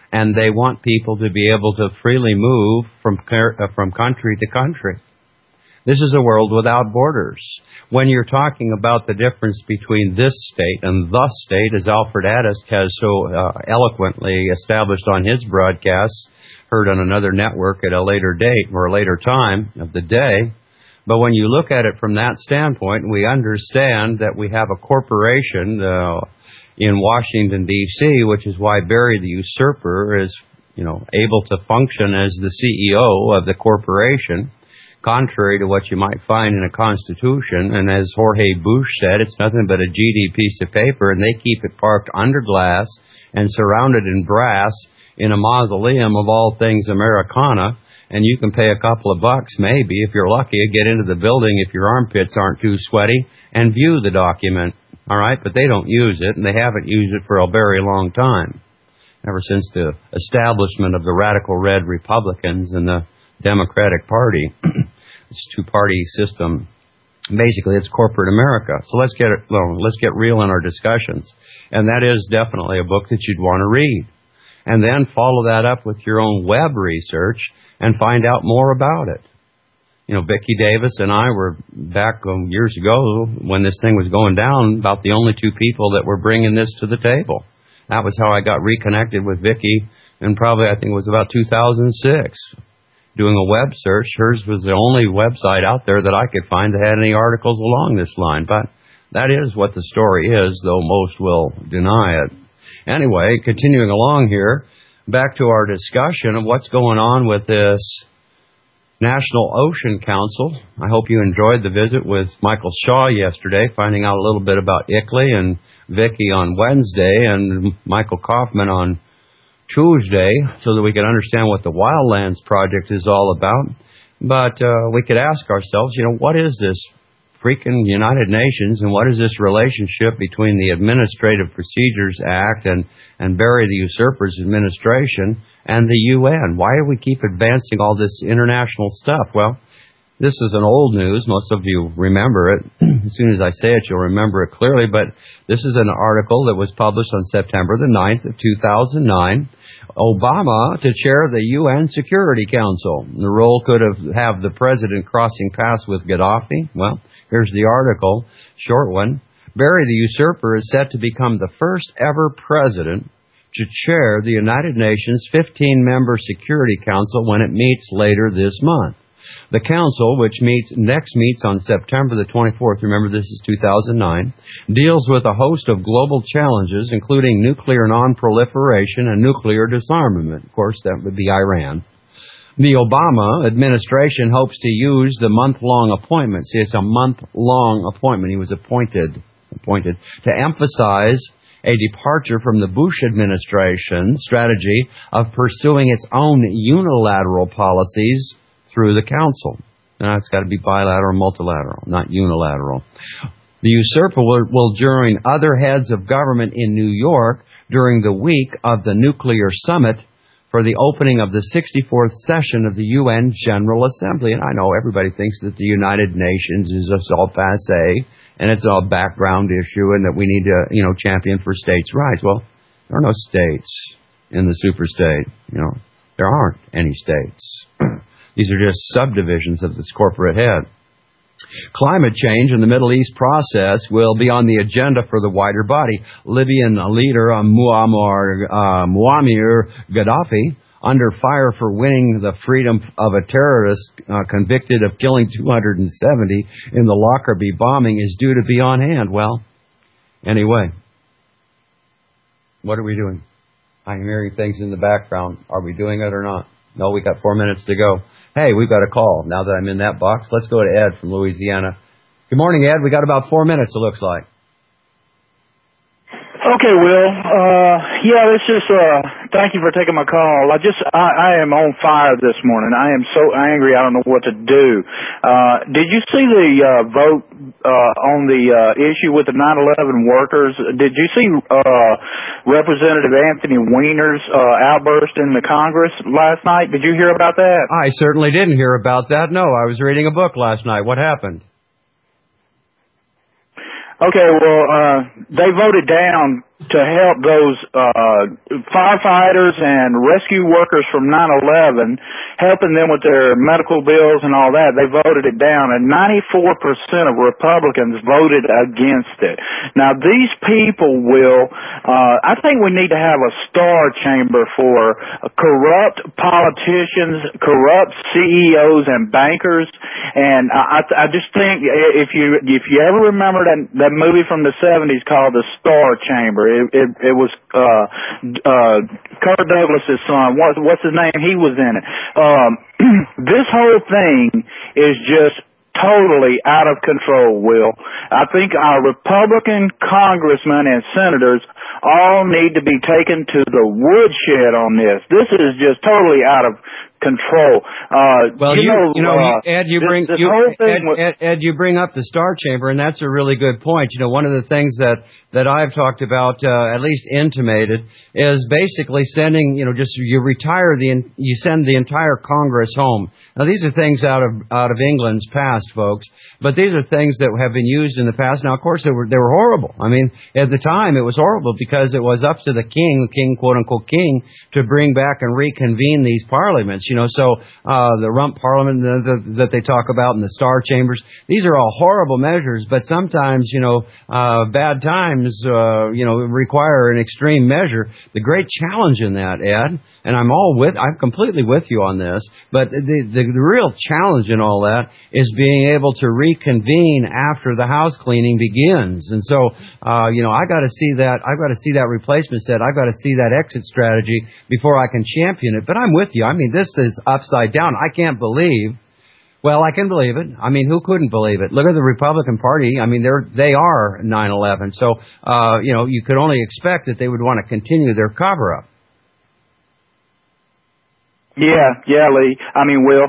and they want people to be able to freely move from country to country. This is a world without borders. When you're talking about the difference between this state and the state, as Alfred Addis has so eloquently established on his broadcasts, heard on another network at a later date or a later time of the day, but when you look at it from that standpoint, we understand that we have a corporation in Washington, D.C., which is why Barry the Usurper is, able to function as the CEO of the corporation, contrary to what you might find in a constitution. And as Jorge Bush said, it's nothing but a GD piece of paper, and they keep it parked under glass and surrounded in brass in a mausoleum of all things Americana. And you can pay a couple of bucks, maybe, if you're lucky, get into the building if your armpits aren't too sweaty, and view the document. All right, but they don't use it, and they haven't used it for a very long time, ever since the establishment of the radical red Republicans and the Democratic Party. This two-party system, basically, it's corporate America. So let's get real in our discussions, and that is definitely a book that you'd want to read, and then follow that up with your own web research and find out more about it. Vicki Davis and I were back years ago when this thing was going down, about the only two people that were bringing this to the table. That was how I got reconnected with Vicki, and probably I think it was about 2006. Doing a web search, hers was the only website out there that I could find that had any articles along this line. But that is what the story is, though most will deny it. Anyway, continuing along here, back to our discussion of what's going on with this National Ocean Council. I hope you enjoyed the visit with Michael Shaw yesterday, finding out a little bit about ICLEI, and Vicki on Wednesday, and Michael Kaufman on Tuesday, so that we can understand what the Wildlands Project is all about. But we could ask ourselves, what is this freaking United Nations, and what is this relationship between the Administrative Procedures Act and Barry the Usurper's administration and the UN? Why do we keep advancing all this international stuff? Well, this is an old news. Most of you remember it. As soon as I say it, you'll remember it clearly. But this is an article that was published on September the 9th of 2009. Obama to chair the UN Security Council. The role could have the president crossing paths with Gaddafi. Well, here's the article, short one. Barry the Usurper is set to become the first ever president to chair the United Nations 15-member Security Council when it meets later this month. The Council, which next meets on September the 24th, remember this is 2009, deals with a host of global challenges, including nuclear non-proliferation and nuclear disarmament. Of course, that would be Iran. The Obama administration hopes to use the month-long appointment. See, it's a month-long appointment. He was appointed to emphasize a departure from the Bush administration's strategy of pursuing its own unilateral policies through the Council. Now, it's got to be bilateral, multilateral, not unilateral. The usurper will join other heads of government in New York during the week of the nuclear summit for the opening of the 64th session of the UN General Assembly. And I know everybody thinks that the United Nations is all passé, and it's all background issue, and that we need to, champion for states' rights. Well, there are no states in the superstate. There aren't any states. These are just subdivisions of this corporate head. Climate change and the Middle East process will be on the agenda for the wider body. Libyan leader Muammar Gaddafi, under fire for winning the freedom of a terrorist convicted of killing 270 in the Lockerbie bombing, is due to be on hand. Well, anyway, what are we doing? I'm hearing things in the background. Are we doing it or not? No, we got 4 minutes to go. Hey, we've got a call. Now that I'm in that box, let's go to Ed from Louisiana. Good morning, Ed. We got about 4 minutes, it looks like. Okay, Will. This is, thank you for taking my call. I am on fire this morning. I am so angry, I don't know what to do. Did you see the vote on the issue with the 9/11 workers? Did you see Representative Anthony Weiner's outburst in the Congress last night? Did you hear about that? I certainly didn't hear about that. No, I was reading a book last night. What happened? Okay, well, they voted down to help those firefighters and rescue workers from 9/11, helping them with their medical bills and all that. They voted it down, and 94% of Republicans voted against it. Now, these people will, I think we need to have a star chamber for corrupt politicians, corrupt CEOs and bankers, and I just think if you ever remember that movie from the 70s called The Star Chamber, it was Kirk Douglas's son. What's his name? He was in it. This whole thing is just totally out of control, Will. I think our Republican congressmen and senators all need to be taken to the woodshed on this. This is just totally out of control. Well, Ed, you bring up the Star Chamber, and that's a really good point. You know, one of the things that I've talked about, at least intimated, is basically sending, you send the entire Congress home. Now, these are things out of England's past, folks, but these are things that have been used in the past. Now, of course, they were horrible. I mean, at the time, it was horrible because it was up to the king, quote unquote king, to bring back and reconvene these parliaments. You know, so the rump parliament that they talk about and the Star Chambers, these are all horrible measures. But sometimes, bad times, require an extreme measure. The great challenge in that, Ed, and I'm completely with you on this, but the real challenge in all that is being able to reconvene after the house cleaning begins. And so, I got to see that. I've got to see that replacement set. I've got to see that exit strategy before I can champion it. But I'm with you. I mean, this is upside down. I can't believe. Well, I can believe it. I mean, who couldn't believe it? Look at the Republican Party. I mean, they are 9/11. So, you could only expect that they would want to continue their cover-up. Yeah, Lee. I mean, Will.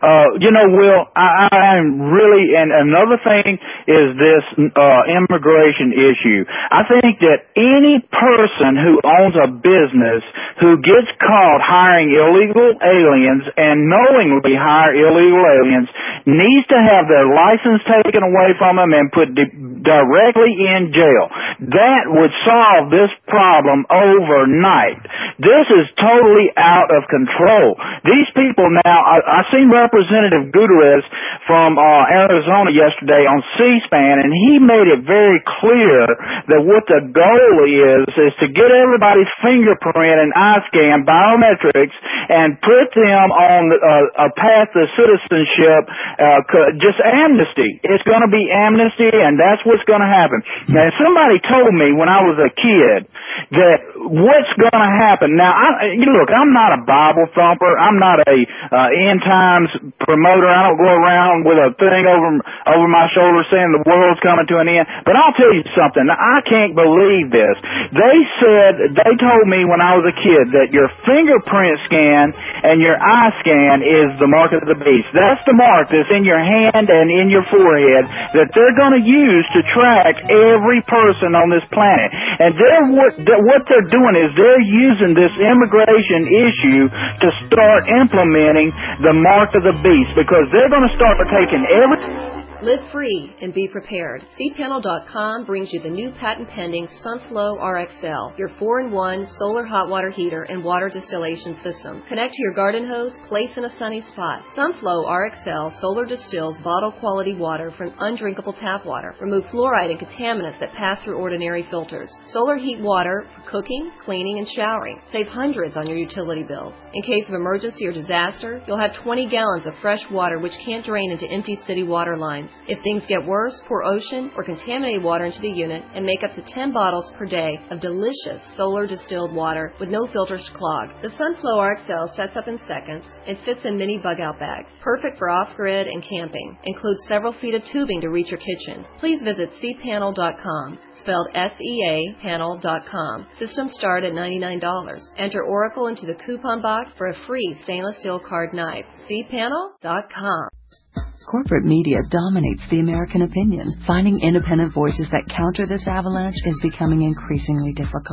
Will, I'm really, and another thing is this immigration issue. I think that any person who owns a business who gets caught hiring illegal aliens and knowingly hire illegal aliens needs to have their license taken away from them and put directly in jail. That would solve this problem overnight. This is totally out of control. These people now, I seen Representative Gutierrez from Arizona yesterday on C-SPAN, and he made it very clear that what the goal is to get everybody's fingerprint and eye scan biometrics and put them on a path to citizenship, just amnesty. It's going to be amnesty, and that's what's going to happen. Now, somebody told me when I was a kid that what's going to happen. Now, look, I'm not a Bible thumper. I'm not a end times promoter. I don't go around with a thing over my shoulder saying the world's coming to an end. But I'll tell you something. I can't believe this. They told me when I was a kid that your fingerprint scan and your eye scan is the mark of the beast. That's the mark that's in your hand and in your forehead that they're going to use to track every person on this planet. And what they're doing is they're using this immigration issue to start implementing the mark of the beast, because they're going to start taking every... Live free and be prepared. cpanel.com brings you the new patent-pending Sunflow RXL, your 4-in-1 solar hot water heater and water distillation system. Connect to your garden hose, place in a sunny spot. Sunflow RXL solar distills bottle-quality water from undrinkable tap water. Remove fluoride and contaminants that pass through ordinary filters. Solar heat water for cooking, cleaning, and showering. Save hundreds on your utility bills. In case of emergency or disaster, you'll have 20 gallons of fresh water which can't drain into empty city water lines. If things get worse, pour ocean or contaminated water into the unit and make up to 10 bottles per day of delicious solar distilled water with no filters to clog. The Sunflow RXL sets up in seconds and fits in mini bug-out bags. Perfect for off-grid and camping. Includes several feet of tubing to reach your kitchen. Please visit cpanel.com, spelled S-E-A, panel.com. Systems start at $99. Enter Oracle into the coupon box for a free stainless steel card knife. cpanel.com. Corporate media dominates the American opinion. Finding independent voices that counter this avalanche is becoming increasingly difficult.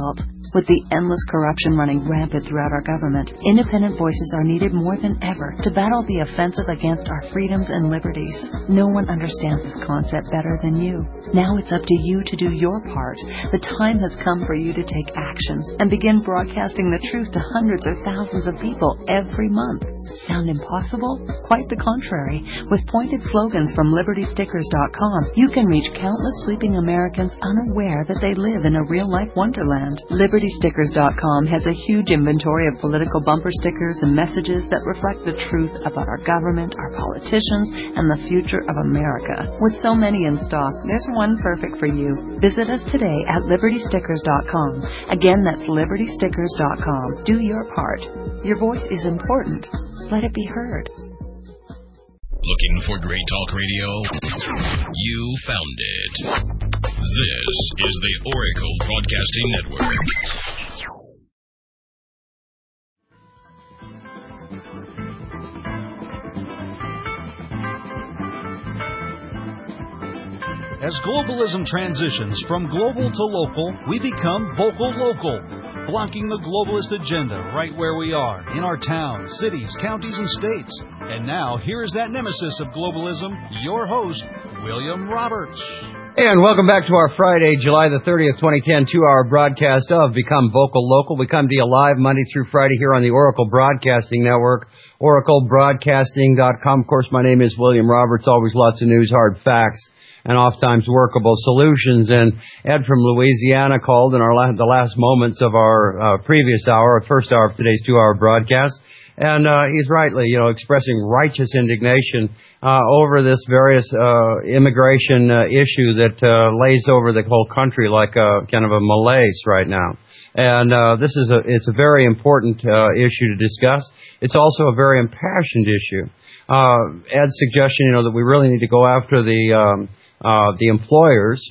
With the endless corruption running rampant throughout our government, independent voices are needed more than ever to battle the offensive against our freedoms and liberties. No one understands this concept better than you. Now it's up to you to do your part. The time has come for you to take action and begin broadcasting the truth to hundreds or thousands of people every month. Sound impossible? Quite the contrary. With pointed slogans from LibertyStickers.com, you can reach countless sleeping Americans unaware that they live in a real-life wonderland. LibertyStickers.com has a huge inventory of political bumper stickers and messages that reflect the truth about our government, our politicians, and the future of America. With so many in stock, there's one perfect for you. Visit us today at LibertyStickers.com. Again, that's LibertyStickers.com. Do your part. Your voice is important. Let it be heard. Looking for great talk radio? You found it. This is the Oracle Broadcasting Network. As globalism transitions from global to local, we become vocal local, blocking the globalist agenda right where we are, in our towns, cities, counties, and states. And now, here is that nemesis of globalism, your host, William Roberts. And welcome back to our Friday, July the 30th, 2010, 2-hour broadcast of Become Vocal Local. We come to you live Monday through Friday here on the Oracle Broadcasting Network, oraclebroadcasting.com. Of course, my name is William Roberts. Always lots of news, hard facts, and oftentimes workable solutions. And Ed from Louisiana called in the last moments of our previous hour, first hour of today's 2-hour broadcast. And he's rightly, expressing righteous indignation over this various immigration issue that lays over the whole country like kind of a malaise right now. And it's a very important issue to discuss. It's also a very impassioned issue. Ed's suggestion, that we really need to go after the employers,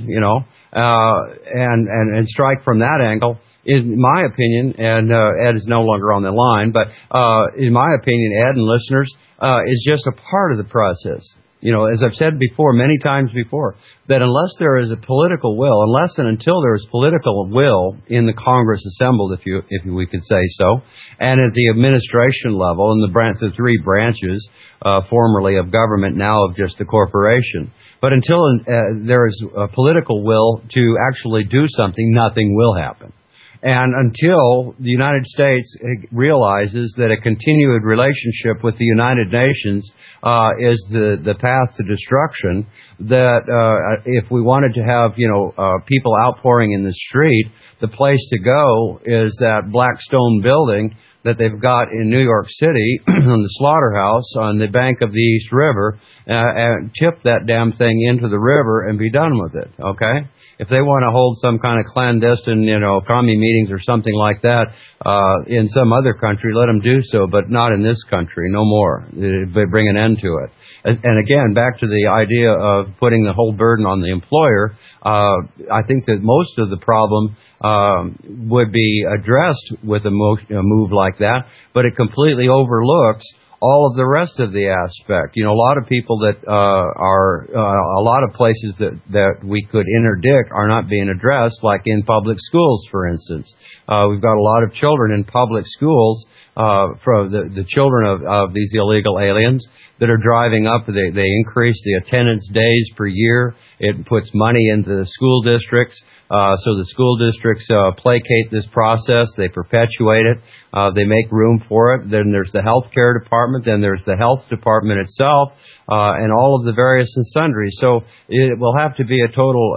and strike from that angle. In my opinion, and Ed is no longer on the line, but in my opinion, Ed and listeners, is just a part of the process. As I've said before, many times before, that unless there is a political will, unless and until there is political will in the Congress assembled, if we could say so, and at the administration level, in the three branches, formerly of government, now of just the corporation. But until there is a political will to actually do something, nothing will happen. And until the United States realizes that a continued relationship with the United Nations is the path to destruction, that if we wanted to have people outpouring in the street, the place to go is that black stone building that they've got in New York City on the slaughterhouse on the bank of the East River, and tip that damn thing into the river and be done with it, okay? If they want to hold some kind of clandestine, commie meetings or something like that in some other country, let them do so, but not in this country, no more. They bring an end to it. And again, back to the idea of putting the whole burden on the employer, I think that most of the problem would be addressed with a move like that, but it completely overlooks all of the rest of the aspect. A lot of people that a lot of places that we could interdict are not being addressed, like in public schools, for instance. We've got a lot of children in public schools, from the children of these illegal aliens that are driving up. They increase the attendance days per year. It puts money into the school districts. So the school districts placate this process. They perpetuate it. They make room for it. Then there's the health care department. Then there's the health department itself, and all of the various and sundries. So it will have to be a total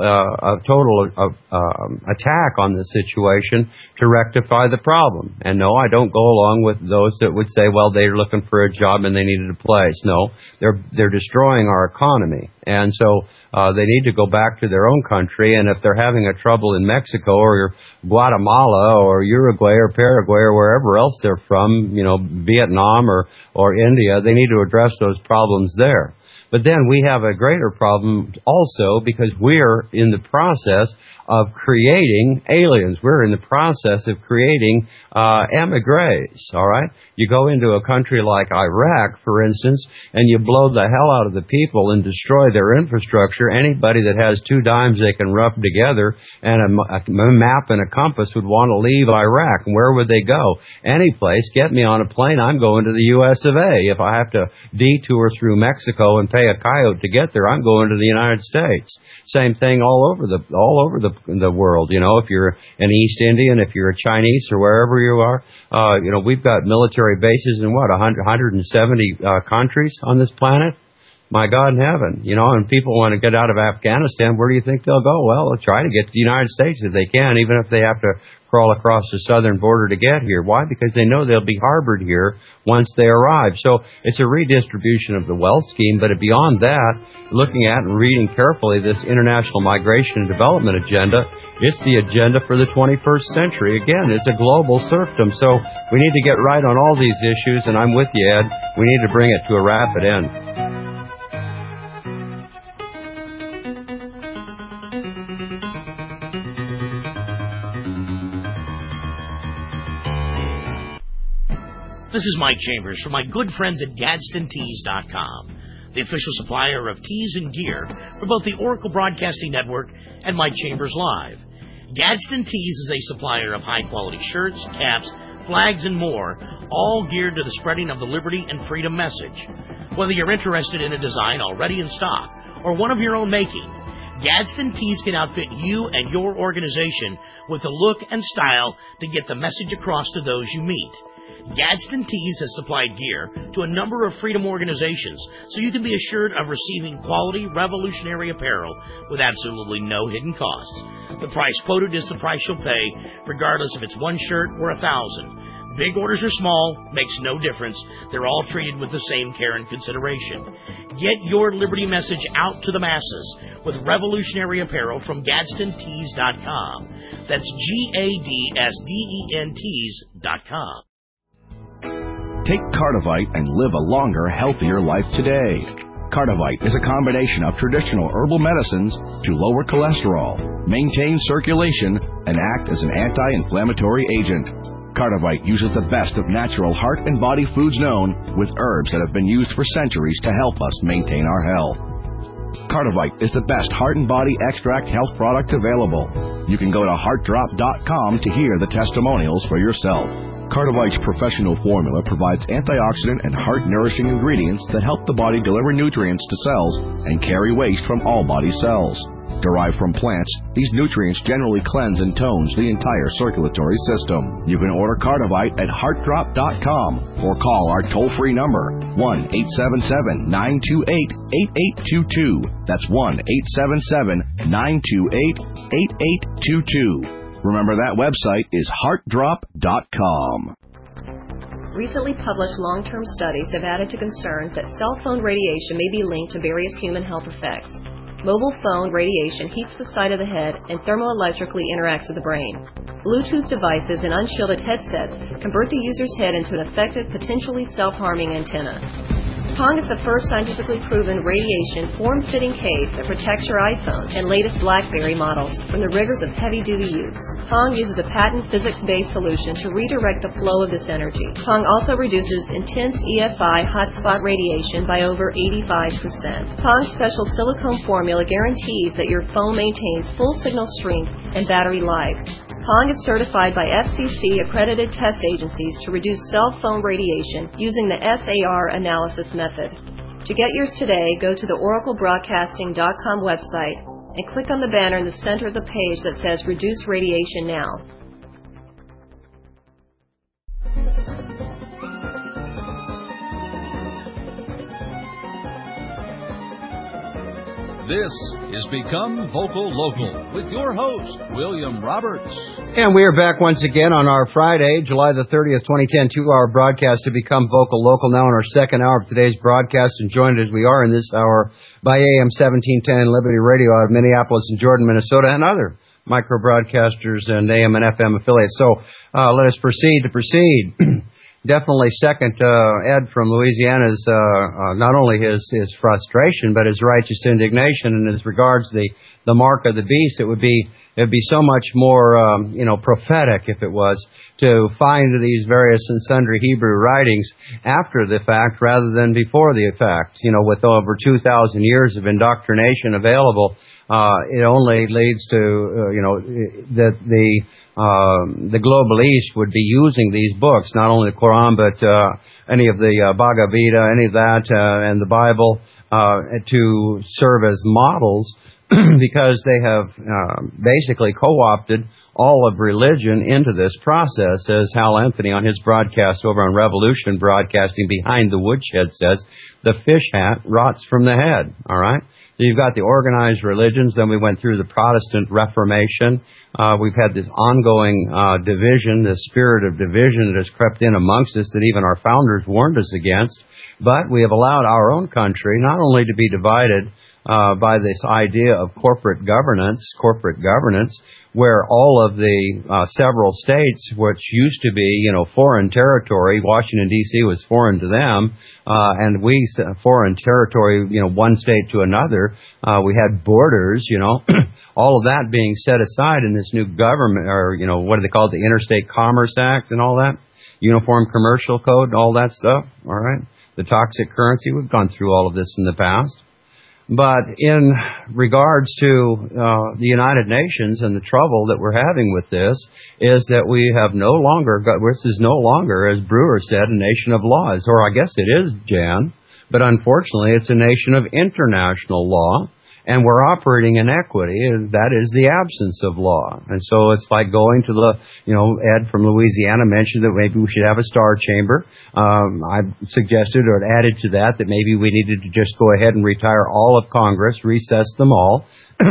attack on the situation to rectify the problem. And no, I don't go along with those that would say, well, they're looking for a job and they needed a place. No, they're destroying our economy. And so they need to go back to their own country, and if they're having a trouble in Mexico or Guatemala or Uruguay or Paraguay or wherever else they're from, Vietnam or India, they need to address those problems there. But then we have a greater problem also because we're in the process of creating aliens. We're in the process of creating emigres, all right? You go into a country like Iraq, for instance, and you blow the hell out of the people and destroy their infrastructure. Anybody that has two dimes they can rub together and a map and a compass would want to leave Iraq. And where would they go? Any place. Get me on a plane. I'm going to the U.S. of A. If I have to detour through Mexico and pay a coyote to get there, I'm going to the United States. Same thing all over the world. You know, if you're an East Indian, if you're a Chinese or wherever you are, we've got military bases in 170 countries on this planet. My God in heaven, and people want to get out of Afghanistan. Where do you think they'll go? Well, they'll try to get to the United States if they can, even if they have to crawl across the southern border to get here. Why? Because they know they'll be harbored here once they arrive. So it's a redistribution of the wealth scheme. But beyond that, looking at and reading carefully this international migration and development agenda, it's the agenda for the 21st century. Again, it's a global serfdom. So we need to get right on all these issues, and I'm with you, Ed. We need to bring it to a rapid end. This is Mike Chambers from my good friends at GadsdenTees.com, the official supplier of tees and gear for both the Oracle Broadcasting Network and Mike Chambers Live. Gadsden Tees is a supplier of high-quality shirts, caps, flags, and more, all geared to the spreading of the liberty and freedom message. Whether you're interested in a design already in stock or one of your own making, Gadsden Tees can outfit you and your organization with the look and style to get the message across to those you meet. Gadsden Tees has supplied gear to a number of freedom organizations, so you can be assured of receiving quality, revolutionary apparel with absolutely no hidden costs. The price quoted is the price you'll pay, regardless if it's one shirt or 1,000. Big orders or small, makes no difference. They're all treated with the same care and consideration. Get your liberty message out to the masses with revolutionary apparel from GadsdenTees.com. That's GADSDENTees.com. Take Cardivite and live a longer, healthier life today. Cardivite is a combination of traditional herbal medicines to lower cholesterol, maintain circulation, and act as an anti-inflammatory agent. Cardivite uses the best of natural heart and body foods known, with herbs that have been used for centuries to help us maintain our health. Cardivite is the best heart and body extract health product available. You can go to heartdrop.com to hear the testimonials for yourself. Cardivite's professional formula provides antioxidant and heart-nourishing ingredients that help the body deliver nutrients to cells and carry waste from all body cells. Derived from plants, these nutrients generally cleanse and tones the entire circulatory system. You can order Cardivite at heartdrop.com or call our toll-free number, 1-877-928-8822. That's 1-877-928-8822. Remember, that website is heartdrop.com. Recently published long-term studies have added to concerns that cell phone radiation may be linked to various human health effects. Mobile phone radiation heats the side of the head and thermoelectrically interacts with the brain. Bluetooth devices and unshielded headsets convert the user's head into an effective, potentially self-harming antenna. Pong is the first scientifically proven radiation form-fitting case that protects your iPhone and latest BlackBerry models from the rigors of heavy-duty use. Pong uses a patent physics-based solution to redirect the flow of this energy. Pong also reduces intense EFI hotspot radiation by over 85%. Pong's special silicone formula guarantees that your phone maintains full signal strength and battery life. Pong is certified by FCC-accredited test agencies to reduce cell phone radiation using the SAR analysis method. To get yours today, go to the oraclebroadcasting.com website and click on the banner in the center of the page that says Reduce Radiation Now. This is Become Vocal Local with your host, William Roberts. And we are back once again on our Friday, July the 30th, 2010, 2-hour broadcast to Become Vocal Local. Now in our second hour of today's broadcast, and joined as we are in this hour by AM 1710 Liberty Radio out of Minneapolis and Jordan, Minnesota, and other micro broadcasters and AM and FM affiliates. So let us proceed. definitely second Ed from Louisiana's not only his frustration but his righteous indignation, and as regards the mark of the beast. It'd be so much more prophetic if it was to find these various and sundry Hebrew writings after the fact rather than before the fact. With over 2,000 years of indoctrination available, it only leads to that the global East would be using these books, not only the Quran, but any of the Bhagavad Gita, any of that, and the Bible, to serve as models because they have basically co-opted all of religion into this process. As Hal Anthony on his broadcast over on Revolution Broadcasting Behind the Woodshed says, the fish hat rots from the head, all right? So you've got the organized religions, then we went through the Protestant Reformation. We've had this ongoing division, this spirit of division that has crept in amongst us that even our founders warned us against. But we have allowed our own country not only to be divided by this idea of corporate governance, where all of the several states, which used to be, foreign territory, Washington, D.C. was foreign to them, and we, foreign territory, one state to another, we had borders, all of that being set aside in this new government, or, what do they call it, the Interstate Commerce Act and all that, Uniform Commercial Code, all that stuff, all right? The toxic currency, we've gone through all of this in the past. But in regards to the United Nations and the trouble that we're having with this is that we have no longer, this is no longer, as Brewer said, a nation of laws. Or I guess it is, Jan, but unfortunately it's a nation of international law, and we're operating in equity, and that is the absence of law. And so it's like going to the, Ed from Louisiana mentioned that maybe we should have a star chamber. I've suggested or added to that maybe we needed to just go ahead and retire all of Congress, recess them all,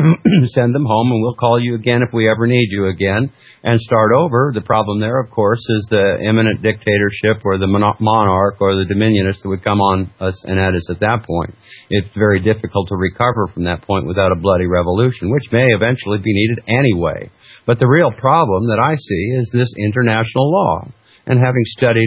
send them home, and we'll call you again if we ever need you again, and start over. The problem there, of course, is the imminent dictatorship or the monarch or the dominionist that would come on us and at us at that point. It's very difficult to recover from that point without a bloody revolution, which may eventually be needed anyway. But the real problem that I see is this international law. And having studied,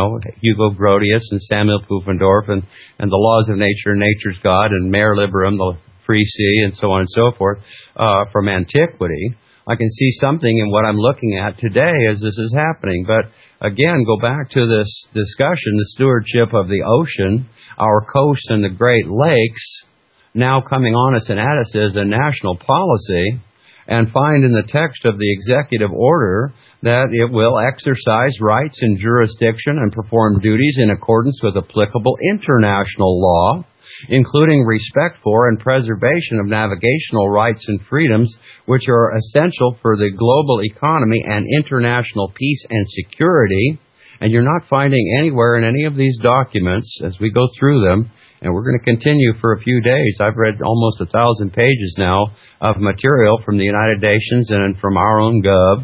Hugo Grotius and Samuel Pufendorf and the laws of nature and nature's God and Mare Liberum, the free sea, and so on and so forth, from antiquity, I can see something in what I'm looking at today as this is happening. But again, go back to this discussion, the stewardship of the ocean, our coasts and the Great Lakes, now coming on us and at us as a national policy, and find in the text of the executive order that it will exercise rights and jurisdiction and perform duties in accordance with applicable international law, including respect for and preservation of navigational rights and freedoms which are essential for the global economy and international peace and security. And you're not finding anywhere in any of these documents, as we go through them, and we're going to continue for a few days. I've read almost 1,000 pages now of material from the United Nations and from our own Gov,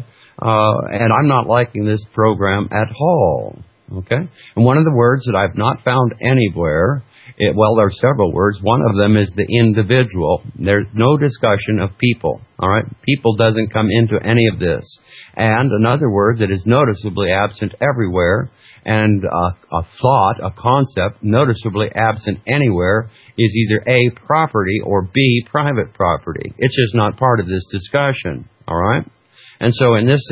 and I'm not liking this program at all. Okay? And one of the words that I've not found anywhere, there are several words. One of them is the individual. There's no discussion of people. All right? People doesn't come into any of this. And another word that is noticeably absent everywhere, and a thought, a concept, noticeably absent anywhere, is either A, property, or B, private property. It's just not part of this discussion. All right? And so in this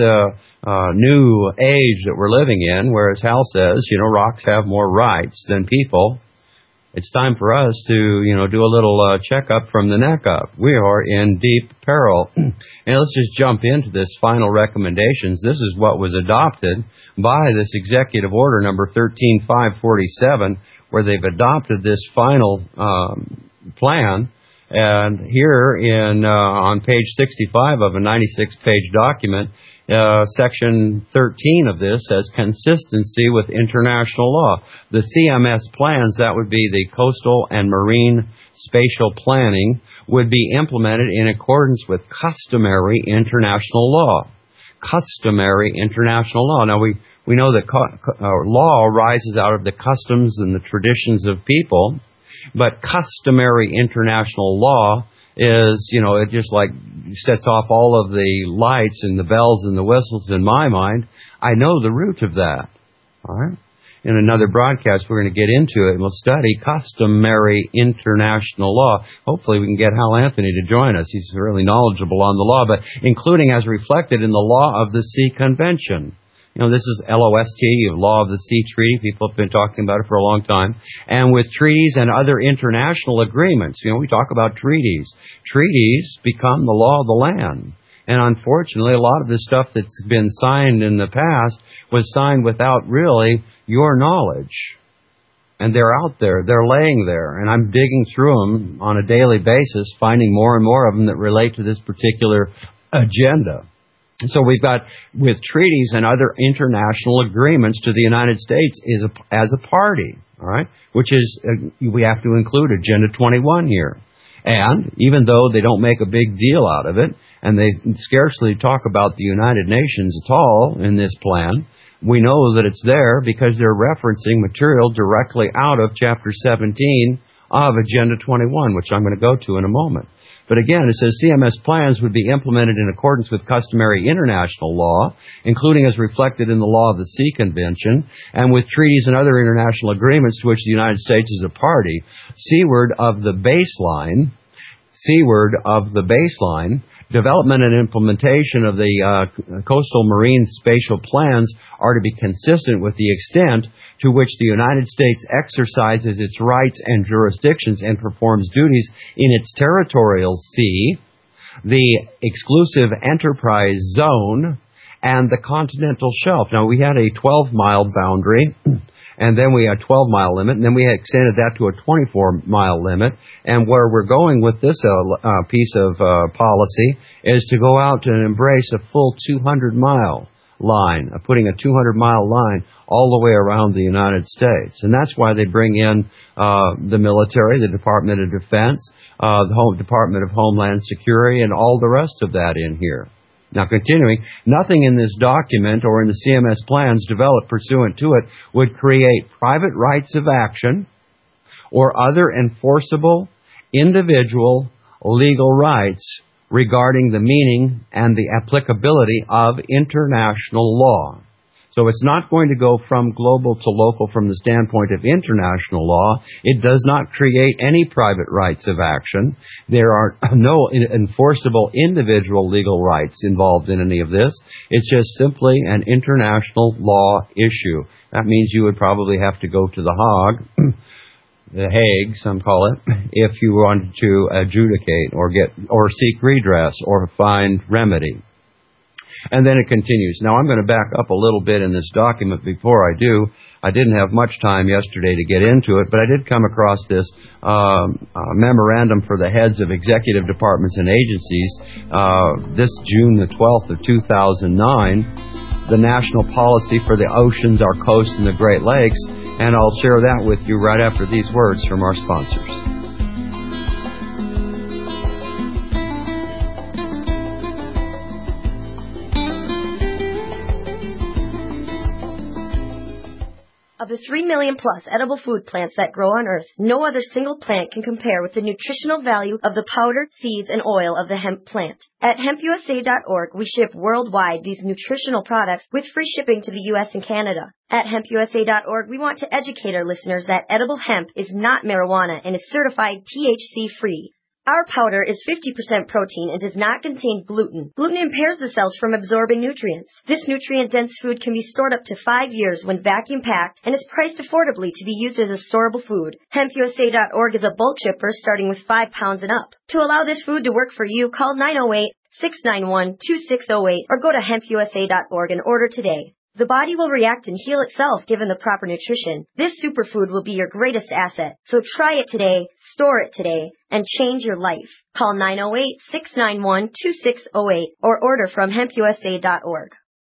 new age that we're living in, where, as Hal says, rocks have more rights than people, it's time for us to, do a little checkup from the neck up. We are in deep peril. And let's just jump into this final recommendations. This is what was adopted by this executive order number 13547, where they've adopted this final plan. And here on page 65 of a 96-page document, Section 13 of this says consistency with international law. The CMS plans, that would be the Coastal and Marine Spatial Planning, would be implemented in accordance with customary international law. Customary international law. Now, we know that law arises out of the customs and the traditions of people, but customary international law is, it just like sets off all of the lights and the bells and the whistles in my mind. I know the root of that. All right? in another broadcast, we're going to get into it, and we'll study customary international law. Hopefully we can get Hal Anthony to join us. He's really knowledgeable on the law, but including as reflected in the Law of the Sea Convention. You know, this is LOST, Law of the Sea Treaty. People have been talking about it for a long time. And with treaties and other international agreements, you know, we talk about treaties. Treaties become the law of the land. And unfortunately, a lot of the stuff that's been signed in the past was signed without really your knowledge. And they're out there. They're laying there. And I'm digging through them on a daily basis, finding more and more of them that relate to this particular agenda. So we've got, with treaties and other international agreements to the United States as a party, all right, which is, we have to include Agenda 21 here. And even though they don't make a big deal out of it, and they scarcely talk about the United Nations at all in this plan, we know that it's there because they're referencing material directly out of Chapter 17 of Agenda 21, which I'm going to go to in a moment. But again, it says CMS plans would be implemented in accordance with customary international law, including as reflected in the Law of the Sea Convention, and with treaties and other international agreements to which the United States is a party. Seaward of the baseline, development and implementation of the coastal marine spatial plans are to be consistent with the extent to which the United States exercises its rights and jurisdictions and performs duties in its territorial sea, the exclusive enterprise zone, and the continental shelf. Now, we had a 12-mile boundary, and then we had a 12-mile limit, and then we extended that to a 24-mile limit. And where we're going with this piece of policy is to go out and embrace a full 200-mile line, putting a 200-mile line all the way around the United States. And that's why they bring in the military, the Department of Defense, the Department of Homeland Security, and all the rest of that in here. Now, continuing, nothing in this document or in the CMS plans developed pursuant to it would create private rights of action or other enforceable individual legal rights regarding the meaning and the applicability of international law. So it's not going to go from global to local from the standpoint of international law. It does not create any private rights of action. There are no enforceable individual legal rights involved in any of this. It's just simply an international law issue. That means you would probably have to go to the Hague, the Hague, some call it, if you wanted to adjudicate or seek redress or find remedy. And then it continues. Now, I'm going to back up a little bit in this document before I do. I didn't have much time yesterday to get into it, but I did come across this memorandum for the heads of executive departments and agencies this June the 12th of 2009, the National Policy for the Oceans, Our Coasts, and the Great Lakes, and I'll share that with you right after these words from our sponsors. Of the 3 million plus edible food plants that grow on Earth, no other single plant can compare with the nutritional value of the powder, seeds, and oil of the hemp plant. At hempusa.org, we ship worldwide these nutritional products with free shipping to the U.S. and Canada. At hempusa.org, we want to educate our listeners that edible hemp is not marijuana and is certified THC-free. Our powder is 50% protein and does not contain gluten. Gluten impairs the cells from absorbing nutrients. This nutrient-dense food can be stored up to 5 years when vacuum-packed and is priced affordably to be used as a storable food. HempUSA.org is a bulk shipper starting with 5 pounds and up. To allow this food to work for you, call 908-691-2608 or go to hempusa.org and order today. The body will react and heal itself given the proper nutrition. This superfood will be your greatest asset. So try it today, store it today, and change your life. Call 908-691-2608 or order from hempusa.org.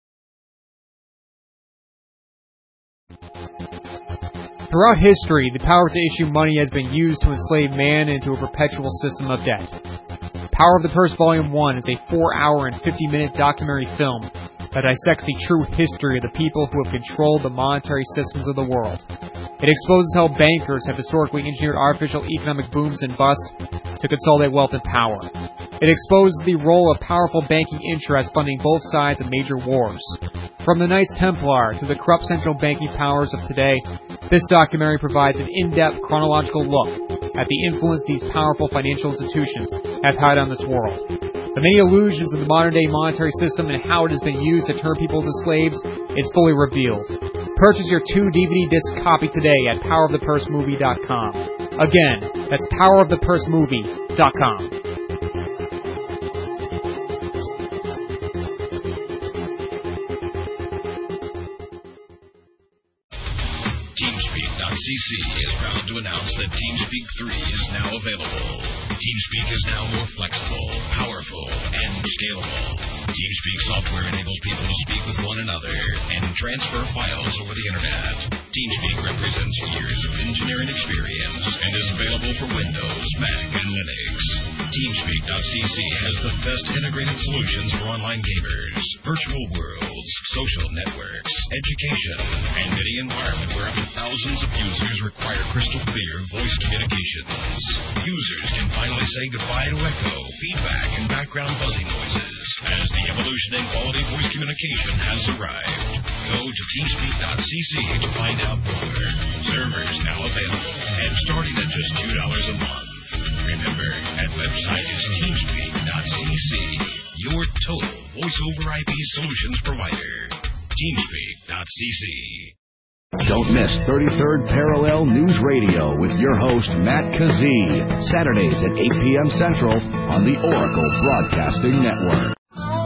Throughout history, the power to issue money has been used to enslave man into a perpetual system of debt. Power of the Purse Volume 1 is a 4-hour and 50-minute documentary film that dissects the true history of the people who have controlled the monetary systems of the world. It exposes how bankers have historically engineered artificial economic booms and busts to consolidate wealth and power. It exposes the role of powerful banking interests funding both sides of major wars. From the Knights Templar to the corrupt central banking powers of today, this documentary provides an in-depth chronological look at the influence these powerful financial institutions have had on this world. The many illusions of the modern-day monetary system and how it has been used to turn people into slaves is fully revealed. Purchase your 2 DVD disc copy today at powerofthepursemovie.com. Again, that's powerofthepursemovie.com. TeamSpeak.cc is proud to announce that TeamSpeak 3 is now available. TeamSpeak is now more flexible, powerful, and scalable. TeamSpeak software enables people to speak with one another and transfer files over the internet. TeamSpeak represents years of engineering experience and is available for Windows, Mac, and Linux. TeamSpeak.cc has the best integrated solutions for online gamers, virtual worlds, social networks, education, and any environment where up to thousands of users require crystal clear voice communications. Users can finally say goodbye to echo, feedback, and background buzzing noises as the evolution in quality voice communication has arrived. Go to TeamSpeak.cc to find out more. Servers now available and starting at just $2 a month. Remember, that website is TeamSpeak.cc, your total voice-over IP solutions provider. TeamSpeak.cc. Don't miss 33rd Parallel News Radio with your host, Matt Kazee, Saturdays at 8 p.m. Central on the Oracle Broadcasting Network.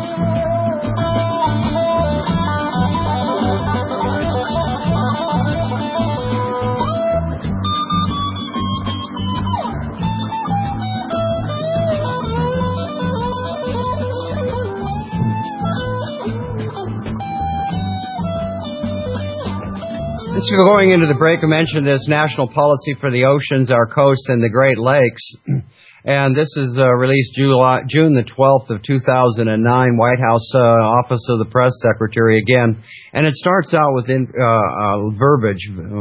Going into the break, I mentioned this national policy for the oceans, our coast, and the Great Lakes. And this is released June the 12th of 2009, White House Office of the Press Secretary again. And it starts out with verbiage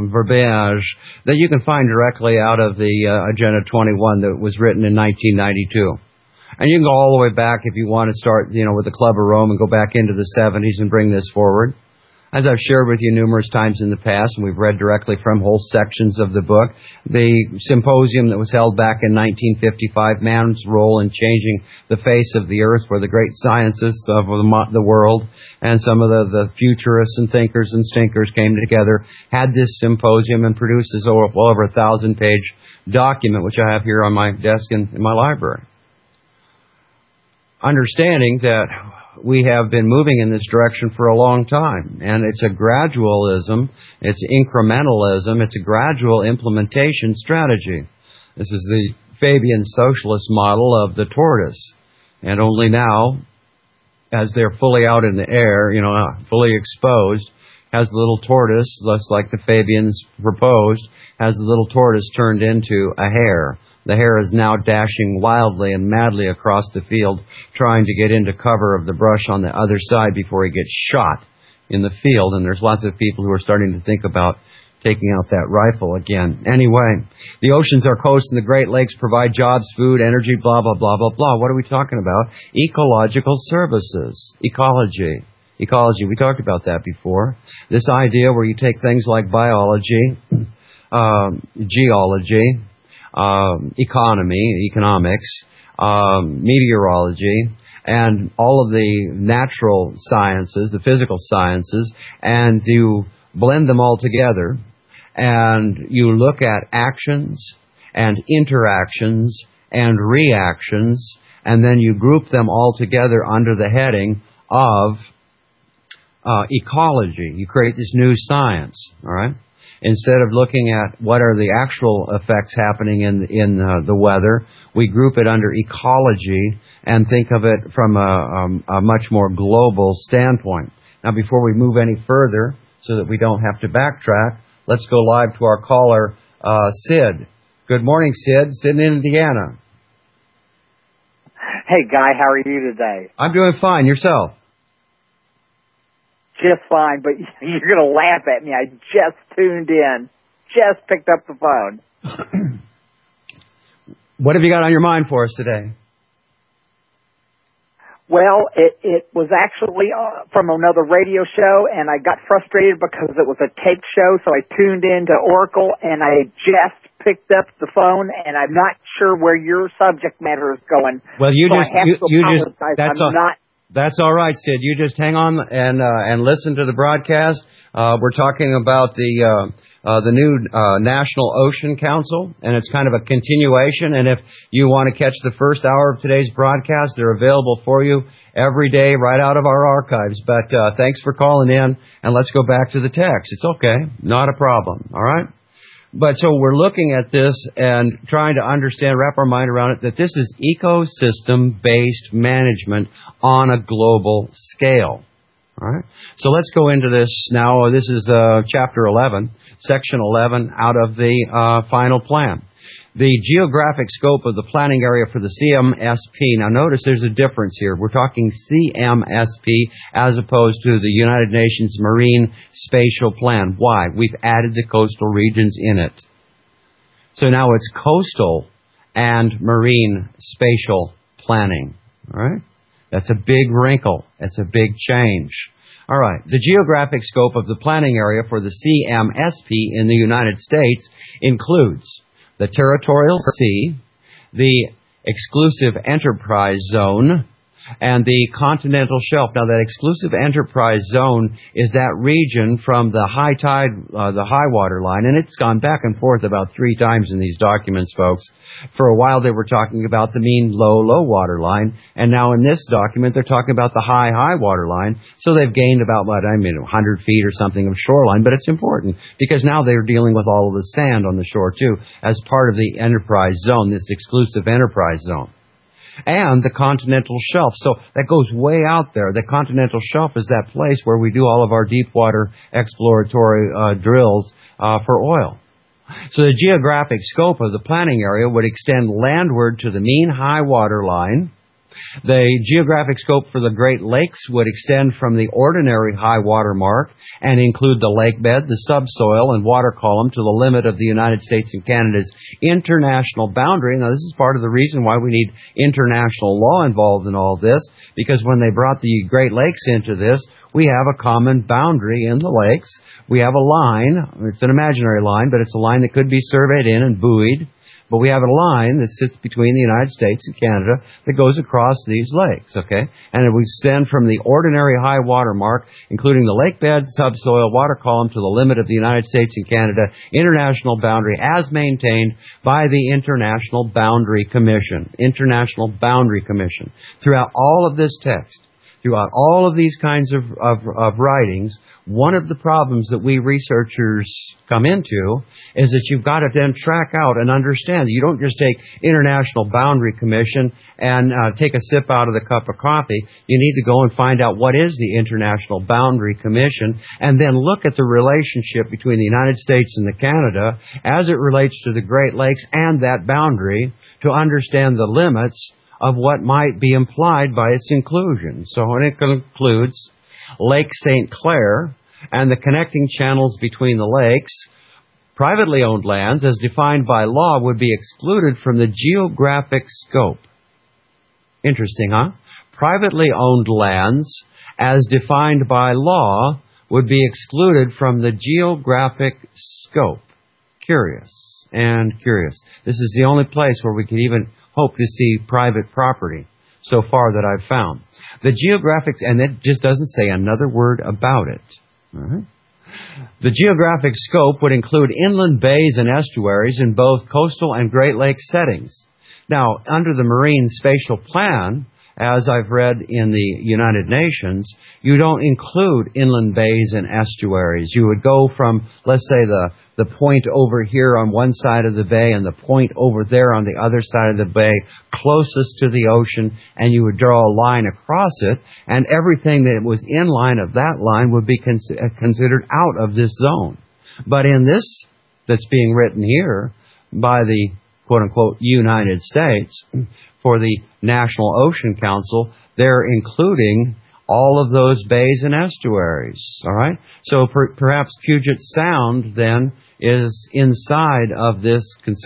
that you can find directly out of the Agenda 21 that was written in 1992. And you can go all the way back if you want to start, with the Club of Rome and go back into the 70s and bring this forward. As I've shared with you numerous times in the past, and we've read directly from whole sections of the book, the symposium that was held back in 1955, Man's Role in Changing the Face of the Earth, where the great scientists of the world and some of the futurists and thinkers and stinkers came together, had this symposium and produced this over 1,000-page document, which I have here on my desk in my library. Understanding that we have been moving in this direction for a long time, and it's a gradualism, it's incrementalism, it's a gradual implementation strategy. This is the Fabian socialist model of the tortoise, and only now, as they're fully out in the air, fully exposed, has the little tortoise, just like the Fabians proposed, has the little tortoise turned into a hare. The hare is now dashing wildly and madly across the field, trying to get into cover of the brush on the other side before he gets shot in the field. And there's lots of people who are starting to think about taking out that rifle again. Anyway, the oceans, our coasts, and the Great Lakes provide jobs, food, energy, blah, blah, blah, blah, blah. What are we talking about? Ecological services. Ecology. We talked about that before. This idea where you take things like biology, geology, economics, meteorology, and all of the natural sciences, the physical sciences, and you blend them all together, and you look at actions and interactions and reactions, and then you group them all together under the heading of ecology. You create this new science, all right? Instead of looking at what are the actual effects happening in the weather, we group it under ecology and think of it from a much more global standpoint. Now, before we move any further, so that we don't have to backtrack, let's go live to our caller, Sid. Good morning, Sid. Sid in Indiana. Hey, Guy, how are you today? I'm doing fine. Yourself? Just fine, but you're going to laugh at me. I just tuned in, just picked up the phone. What have you got on your mind for us today? Well, it was actually from another radio show, and I got frustrated because it was a tape show, so I tuned in to Oracle, and I just picked up the phone, and I'm not sure where your subject matter is going. Well, that's all right, Sid. You just hang on and listen to the broadcast. We're talking about the new National Ocean Council, and it's kind of a continuation. And if you want to catch the first hour of today's broadcast, they're available for you every day right out of our archives. But thanks for calling in, and let's go back to the text. It's okay. Not a problem. All right? But so we're looking at this and trying to understand, wrap our mind around it, that this is ecosystem-based management on a global scale. All right? So let's go into this now. This is Chapter 11, Section 11 out of the final plan. The geographic scope of the planning area for the CMSP. Now notice there's a difference here. We're talking CMSP as opposed to the United Nations Marine Spatial Plan. Why? We've added the coastal regions in it. So now it's coastal and marine spatial planning. All right? That's a big wrinkle. That's a big change. All right. The geographic scope of the planning area for the CMSP in the United States includes the territorial sea, the exclusive enterprise zone, and the continental shelf. Now, that exclusive enterprise zone is that region from the high tide, the high water line, and it's gone back and forth about 3 times in these documents, folks. For a while, they were talking about the mean low water line, and now in this document, they're talking about the high water line. So they've gained about, 100 feet or something of shoreline, but it's important because now they're dealing with all of the sand on the shore, too, as part of the enterprise zone, this exclusive enterprise zone. And the continental shelf. So that goes way out there. The continental shelf is that place where we do all of our deep water exploratory drills for oil. So the geographic scope of the planning area would extend landward to the mean high water line. The geographic scope for the Great Lakes would extend from the ordinary high water mark and include the lake bed, the subsoil, and water column to the limit of the United States and Canada's international boundary. Now, this is part of the reason why we need international law involved in all this, because when they brought the Great Lakes into this, we have a common boundary in the lakes. We have a line. It's an imaginary line, but it's a line that could be surveyed in and buoyed. But we have a line that sits between the United States and Canada that goes across these lakes, okay? And if we extend from the ordinary high water mark, including the lake bed, subsoil, water column, to the limit of the United States and Canada international boundary as maintained by the International Boundary Commission. International Boundary Commission. Throughout all of this text, throughout all of these kinds of writings, one of the problems that we researchers come into is that you've got to then track out and understand that you don't just take International Boundary Commission and take a sip out of the cup of coffee. You need to go and find out what is the International Boundary Commission and then look at the relationship between the United States and the Canada as it relates to the Great Lakes and that boundary to understand the limits of what might be implied by its inclusion. So when it concludes Lake St. Clair and the connecting channels between the lakes, privately owned lands as defined by law would be excluded from the geographic scope. Interesting, huh? Privately owned lands as defined by law would be excluded from the geographic scope. Curious and curious. This is the only place where we could even hope to see private property so far that I've found. The geographic, and it just doesn't say another word about it. All right. The geographic scope would include inland bays and estuaries in both coastal and Great Lakes settings. Now, under the Marine Spatial Plan, as I've read in the United Nations, you don't include inland bays and estuaries. You would go from, let's say, the point over here on one side of the bay and the point over there on the other side of the bay closest to the ocean, and you would draw a line across it, and everything that was in line of that line would be considered out of this zone. But in this that's being written here by the quote-unquote United States for the National Ocean Council, they're including all of those bays and estuaries, all right? So perhaps Puget Sound, then, is inside of this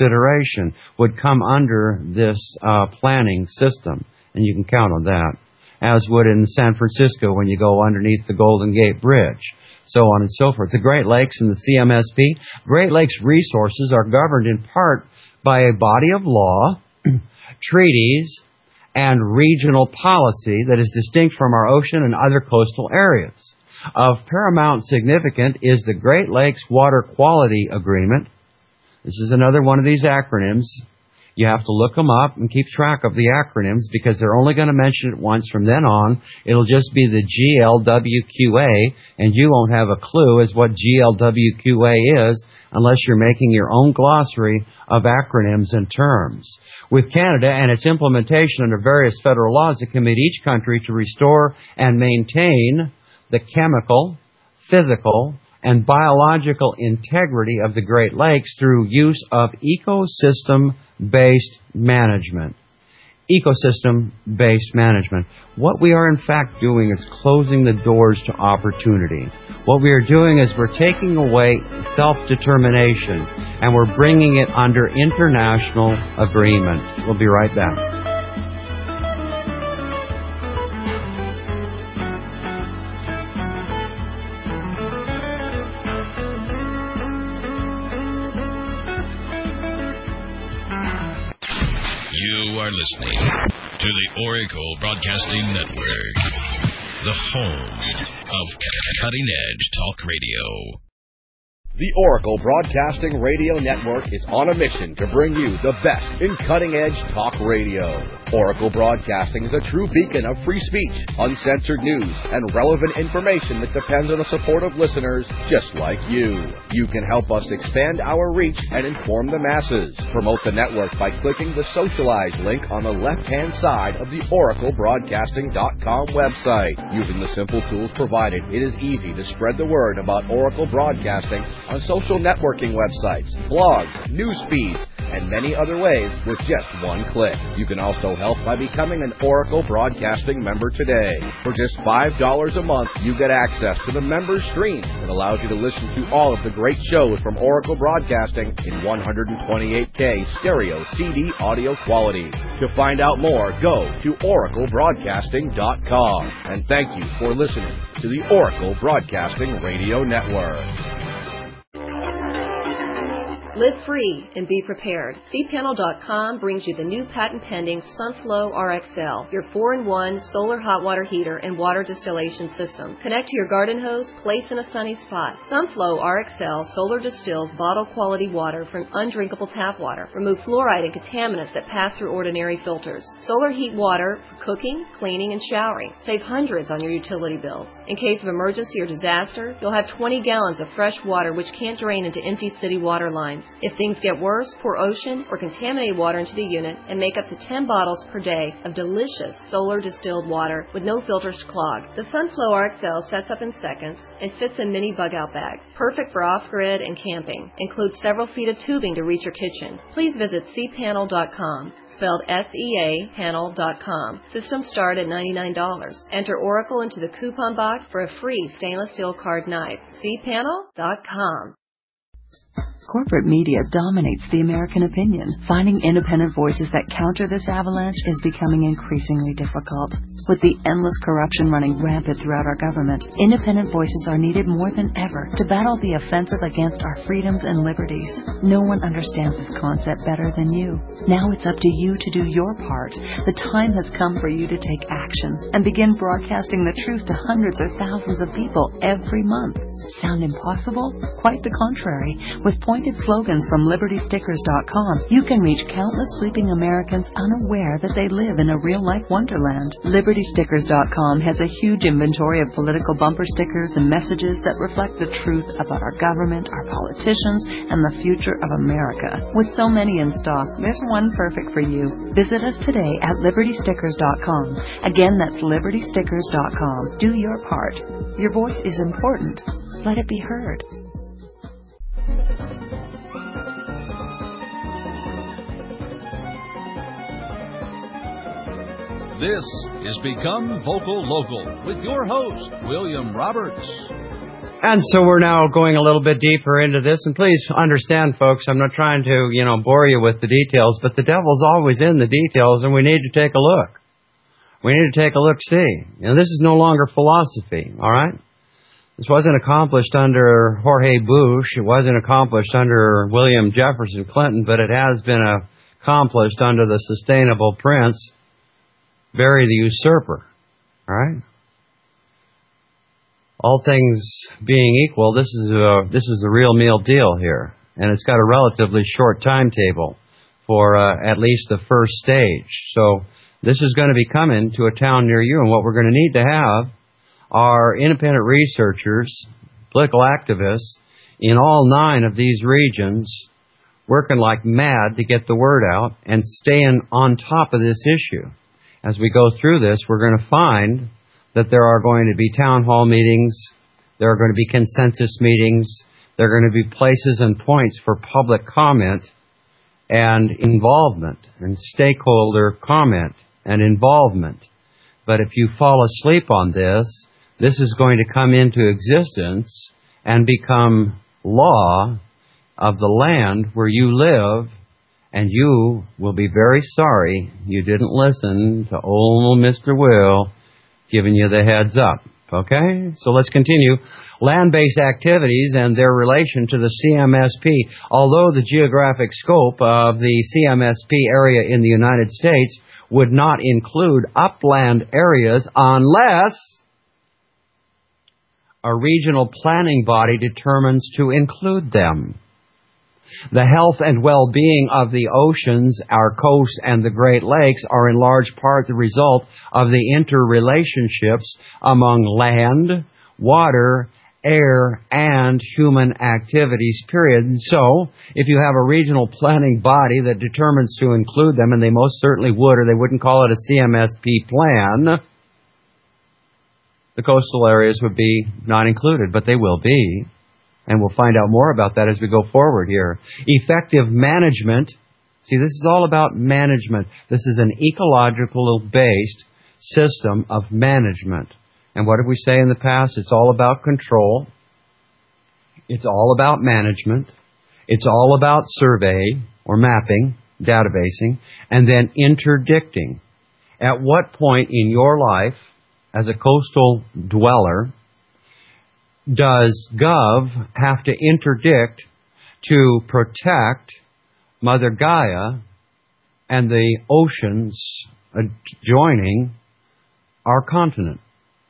consideration, would come under this planning system, and you can count on that. as would in San Francisco when you go underneath the Golden Gate Bridge, so on and so forth. The Great Lakes and the CMSP, Great Lakes resources are governed in part by a body of law, treaties, and regional policy that is distinct from our ocean and other coastal areas. Of paramount significance is the Great Lakes Water Quality Agreement. This is another one of these acronyms. You have to look them up and keep track of the acronyms because they're only going to mention it once. From then on, it'll just be the GLWQA, and you won't have a clue as what GLWQA is unless you're making your own glossary of acronyms and terms. With Canada and its implementation under various federal laws that commit each country to restore and maintain the chemical, physical, and biological integrity of the Great Lakes through use of ecosystem-based management. Ecosystem-based management. What we are in fact doing is closing the doors to opportunity. What we are doing is we're taking away self-determination and we're bringing it under international agreement. We'll be right back. Listening to the Oracle Broadcasting Network, the home of cutting-edge talk radio. The Oracle Broadcasting Radio Network is on a mission to bring you the best in cutting-edge talk radio. Oracle Broadcasting is a true beacon of free speech, uncensored news, and relevant information that depends on the support of listeners just like you. You can help us expand our reach and inform the masses. Promote the network by clicking the Socialize link on the left-hand side of the OracleBroadcasting.com website. Using the simple tools provided, it is easy to spread the word about Oracle Broadcasting on social networking websites, blogs, news feeds, and many other ways with just one click. You can also help by becoming an Oracle Broadcasting member today. For just $5 a month, you get access to the member stream that allows you to listen to all of the great shows from Oracle Broadcasting in 128K stereo CD audio quality. To find out more, go to oraclebroadcasting.com. And thank you for listening to the Oracle Broadcasting Radio Network. Live free and be prepared. cpanel.com brings you the new patent-pending Sunflow RXL, your 4-in-1 solar hot water heater and water distillation system. Connect to your garden hose, place in a sunny spot. Sunflow RXL solar distills bottle-quality water from undrinkable tap water. Remove fluoride and contaminants that pass through ordinary filters. Solar heat water for cooking, cleaning, and showering. Save hundreds on your utility bills. In case of emergency or disaster, you'll have 20 gallons of fresh water which can't drain into empty city water lines. If things get worse, pour ocean or contaminated water into the unit and make up to 10 bottles per day of delicious solar distilled water with no filters to clog. The Sunflow RXL sets up in seconds and fits in mini bug-out bags. Perfect for off-grid and camping. Includes several feet of tubing to reach your kitchen. Please visit cpanel.com, spelled S-E-A, panel.com. Systems start at $99. Enter Oracle into the coupon box for a free stainless steel card knife. cpanel.com. Corporate media dominates the American opinion. Finding independent voices that counter this avalanche is becoming increasingly difficult. With the endless corruption running rampant throughout our government, independent voices are needed more than ever to battle the offensive against our freedoms and liberties. No one understands this concept better than you. Now it's up to you to do your part. The time has come for you to take action and begin broadcasting the truth to hundreds or thousands of people every month. Sound impossible? Quite the contrary. With pointed slogans from LibertyStickers.com, you can reach countless sleeping Americans unaware that they live in a real-life wonderland. LibertyStickers.com has a huge inventory of political bumper stickers and messages that reflect the truth about our government, our politicians, and the future of America. With so many in stock, there's one perfect for you. Visit us today at LibertyStickers.com. Again, that's LibertyStickers.com. Do your part. Your voice is important. Let it be heard. This is Become Vocal Local with your host, William Roberts. And so we're now going a little bit deeper into this. And please understand, folks, I'm not trying to, bore you with the details, but the devil's always in the details, and we need to take a look. We need to take a look-see. This is no longer philosophy, all right? This wasn't accomplished under Jorge Bush. It wasn't accomplished under William Jefferson Clinton, but it has been accomplished under the sustainable prince, Barry the Usurper, all right? All things being equal, this is the real meal deal here, and it's got a relatively short timetable for at least the first stage. So this is going to be coming to a town near you, and what we're going to need to have are independent researchers, political activists in all 9 of these regions working like mad to get the word out and staying on top of this issue. As we go through this, we're going to find that there are going to be town hall meetings, there are going to be consensus meetings, there are going to be places and points for public comment and involvement and stakeholder comment and involvement. But if you fall asleep on this, this is going to come into existence and become law of the land where you live, and you will be very sorry you didn't listen to old Mr. Will giving you the heads up. Okay? So let's continue. Land-based activities and their relation to the CMSP. Although the geographic scope of the CMSP area in the United States would not include upland areas unless a regional planning body determines to include them. The health and well-being of the oceans, our coasts, and the Great Lakes are in large part the result of the interrelationships among land, water, air, and human activities, period. So, if you have a regional planning body that determines to include them, and they most certainly would, or they wouldn't call it a CMSP plan, the coastal areas would be not included, but they will be. And we'll find out more about that as we go forward here. Effective management. See, this is all about management. This is an ecological-based system of management. And what did we say in the past? It's all about control. It's all about management. It's all about survey or mapping, databasing, and then interdicting. At what point in your life, as a coastal dweller, does Gov have to interdict to protect Mother Gaia and the oceans adjoining our continent?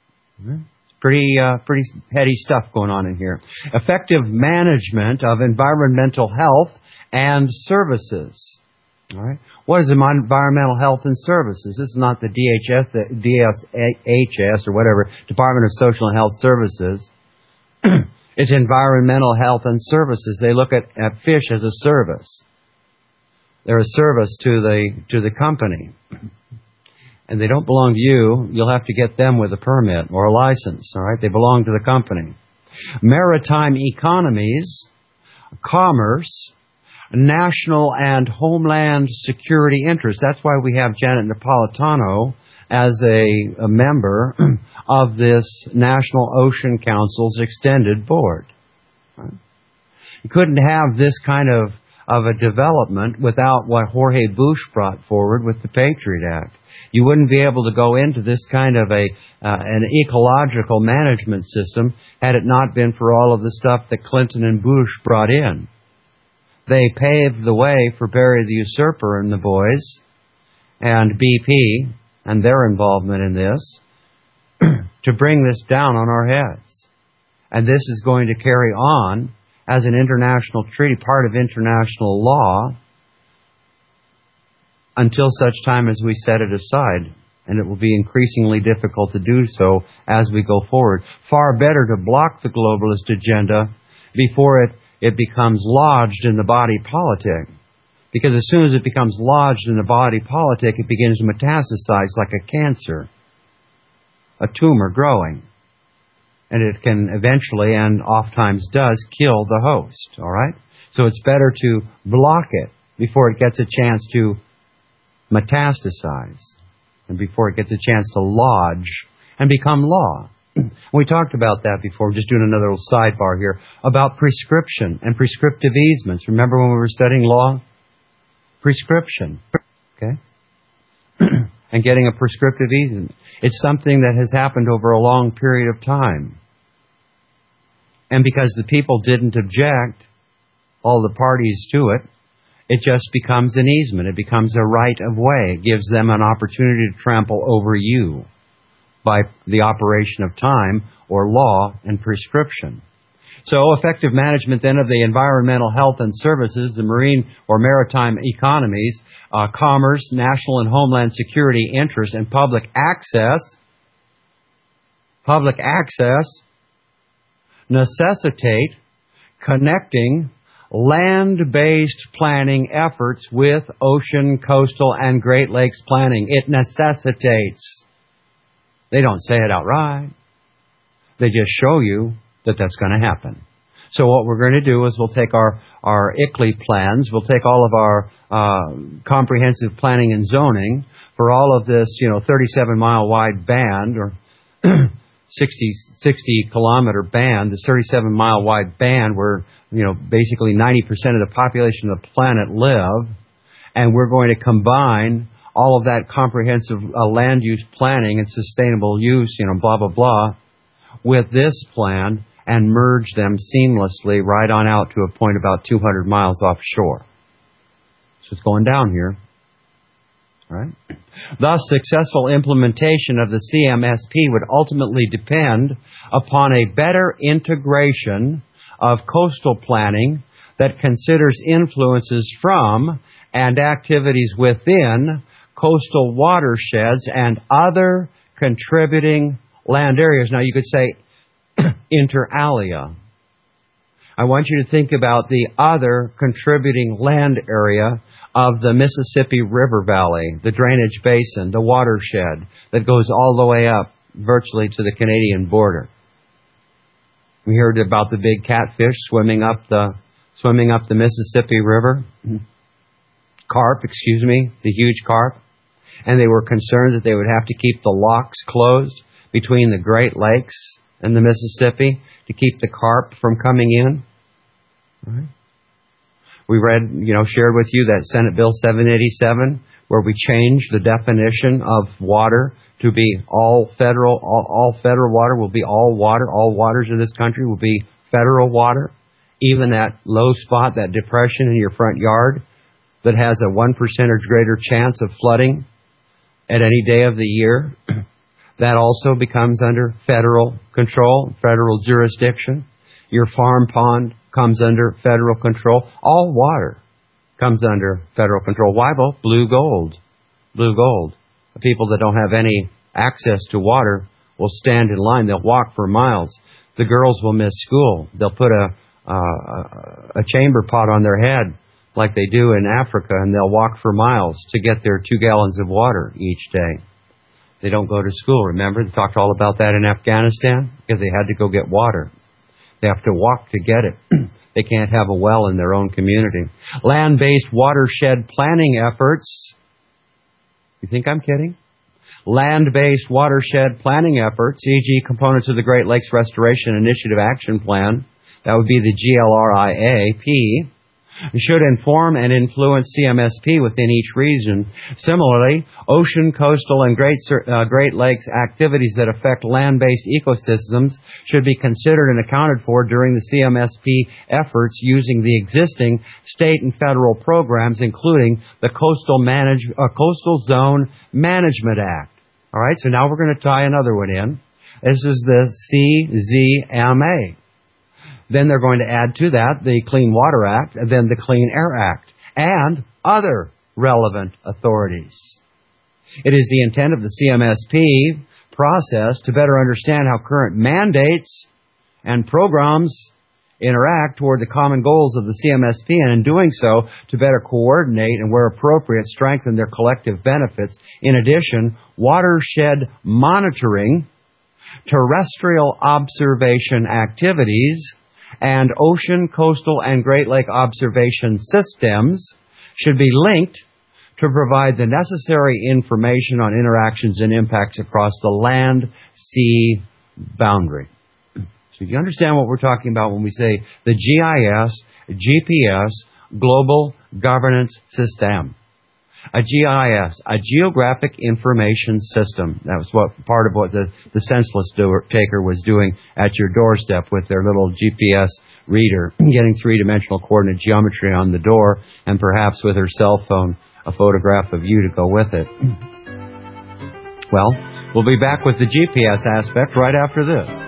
Pretty heady stuff going on in here. Effective management of environmental health and services. All right. What is environmental health and services? This is not the DHS, the DSHS or whatever, Department of Social and Health Services. It's environmental health and services. They look at fish as a service. They're a service to the company. And they don't belong to you. You'll have to get them with a permit or a license. All right? They belong to the company. Maritime economies, commerce, national and homeland security interests. That's why we have Janet Napolitano as a member of this National Ocean Council's extended board. Right? You couldn't have this kind of a development without what Jorge Bush brought forward with the Patriot Act. You wouldn't be able to go into this kind of an ecological management system had it not been for all of the stuff that Clinton and Bush brought in. They paved the way for Barry the Usurper and the boys and BP and their involvement in this to bring this down on our heads. And this is going to carry on as an international treaty, part of international law, until such time as we set it aside. And it will be increasingly difficult to do so as we go forward. Far better to block the globalist agenda before it becomes lodged in the body politic. Because as soon as it becomes lodged in the body politic, it begins to metastasize like a cancer, a tumor growing. And it can eventually, and oftentimes does, kill the host. All right? So it's better to block it before it gets a chance to metastasize, and before it gets a chance to lodge and become law. We talked about that before, just doing another little sidebar here, about prescription and prescriptive easements. Remember when we were studying law? Prescription. Okay? and getting a prescriptive easement. It's something that has happened over a long period of time. And because the people didn't object, all the parties to it, it just becomes an easement. It becomes a right of way. It gives them an opportunity to trample over you by the operation of time or law and prescription. So effective management then of the environmental health and services, the marine or maritime economies, commerce, national and homeland security interests, and public access necessitate connecting land-based planning efforts with ocean, coastal, and Great Lakes planning. It necessitates. They don't say it outright. They just show you that that's going to happen. So what we're going to do is we'll take our ICLEI plans, we'll take all of our comprehensive planning and zoning for all of this, 37-mile wide band or 60-kilometer band, this 37-mile wide band where, basically 90% of the population of the planet live, and we're going to combine all of that comprehensive land use planning and sustainable use, blah, blah, blah, with this plan and merge them seamlessly right on out to a point about 200 miles offshore. So it's going down here. All right? Thus, successful implementation of the CMSP would ultimately depend upon a better integration of coastal planning that considers influences from and activities within coastal watersheds and other contributing land areas. Now, you could say inter alia. I want you to think about the other contributing land area of the Mississippi River Valley, the drainage basin, the watershed that goes all the way up virtually to the Canadian border. We heard about the big catfish swimming up the Mississippi River. Carp, the huge carp. And they were concerned that they would have to keep the locks closed between the Great Lakes and the Mississippi to keep the carp from coming in. All right. We read, shared with you that Senate Bill 787, where we changed the definition of water to be all federal water will be all water. All waters of this country will be federal water. Even that low spot, that depression in your front yard that has a 1% or greater chance of flooding at any day of the year, that also becomes under federal control, federal jurisdiction. Your farm pond comes under federal control. All water comes under federal control. Why? Well, blue gold. Blue gold. The people that don't have any access to water will stand in line. They'll walk for miles. The girls will miss school. They'll put a chamber pot on their head like they do in Africa, and they'll walk for miles to get their 2 gallons of water each day. They don't go to school. Remember, they talked all about that in Afghanistan because they had to go get water. They have to walk to get it. They can't have a well in their own community. Land-based watershed planning efforts. You think I'm kidding? Land-based watershed planning efforts, e.g. components of the Great Lakes Restoration Initiative Action Plan, that would be the GLRIAP, should inform and influence CMSP within each region. Similarly, ocean, coastal, and Great Lakes activities that affect land-based ecosystems should be considered and accounted for during the CMSP efforts using the existing state and federal programs, including the Coastal Zone Management Act. All right, so now we're going to tie another one in. This is the CZMA. Then they're going to add to that the Clean Water Act, and then the Clean Air Act, and other relevant authorities. It is the intent of the CMSP process to better understand how current mandates and programs interact toward the common goals of the CMSP, and in doing so, to better coordinate and, where appropriate, strengthen their collective benefits. In addition, watershed monitoring, terrestrial observation activities, and ocean, coastal, and Great Lake observation systems should be linked to provide the necessary information on interactions and impacts across the land-sea boundary. So you understand what we're talking about when we say the GIS, GPS, Global Governance System. a GIS, a Geographic Information System. That was what part of what the senseless taker was doing at your doorstep with their little GPS reader, getting three-dimensional coordinate geometry on the door, and perhaps with her cell phone, a photograph of you to go with it. Well, we'll be back with the GPS aspect right after this.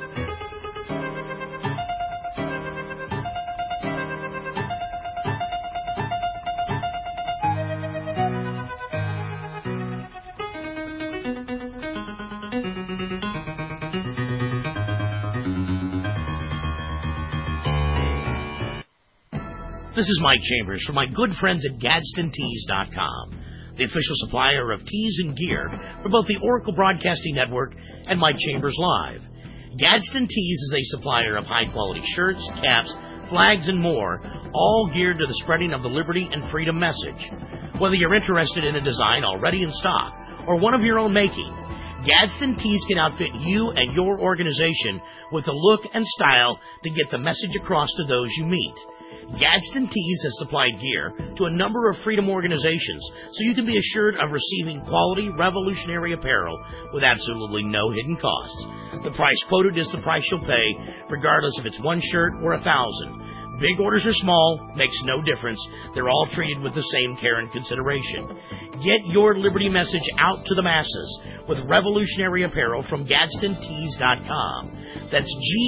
This is Mike Chambers from my good friends at GadsdenTees.com, the official supplier of tees and gear for both the Oracle Broadcasting Network and Mike Chambers Live. Gadsden Tees is a supplier of high-quality shirts, caps, flags, and more, all geared to the spreading of the liberty and freedom message. Whether you're interested in a design already in stock or one of your own making, Gadsden Tees can outfit you and your organization with the look and style to get the message across to those you meet. Gadsden Tees has supplied gear to a number of freedom organizations, so you can be assured of receiving quality, revolutionary apparel with absolutely no hidden costs. The price quoted is the price you'll pay, regardless if it's one shirt or 1,000. Big orders or small, makes no difference. They're all treated with the same care and consideration. Get your liberty message out to the masses with revolutionary apparel from GadsdenTees.com. That's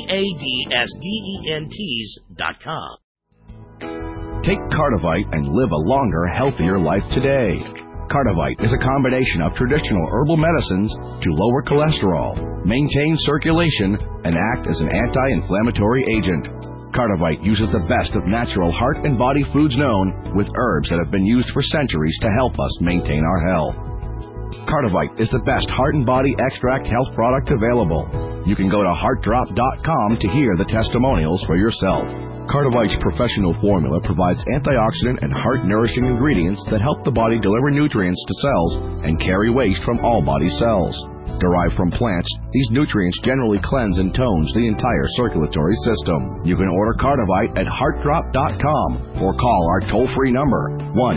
GADSDENTees.com. Take Cardivite and live a longer, healthier life today. Cardivite is a combination of traditional herbal medicines to lower cholesterol, maintain circulation, and act as an anti-inflammatory agent. Cardivite uses the best of natural heart and body foods known, with herbs that have been used for centuries to help us maintain our health. Cardivite is the best heart and body extract health product available. You can go to heartdrop.com to hear the testimonials for yourself. Cardivite's professional formula provides antioxidant and heart-nourishing ingredients that help the body deliver nutrients to cells and carry waste from all body cells. Derived from plants, these nutrients generally cleanse and tones the entire circulatory system. You can order Cardivite at heartdrop.com or call our toll-free number,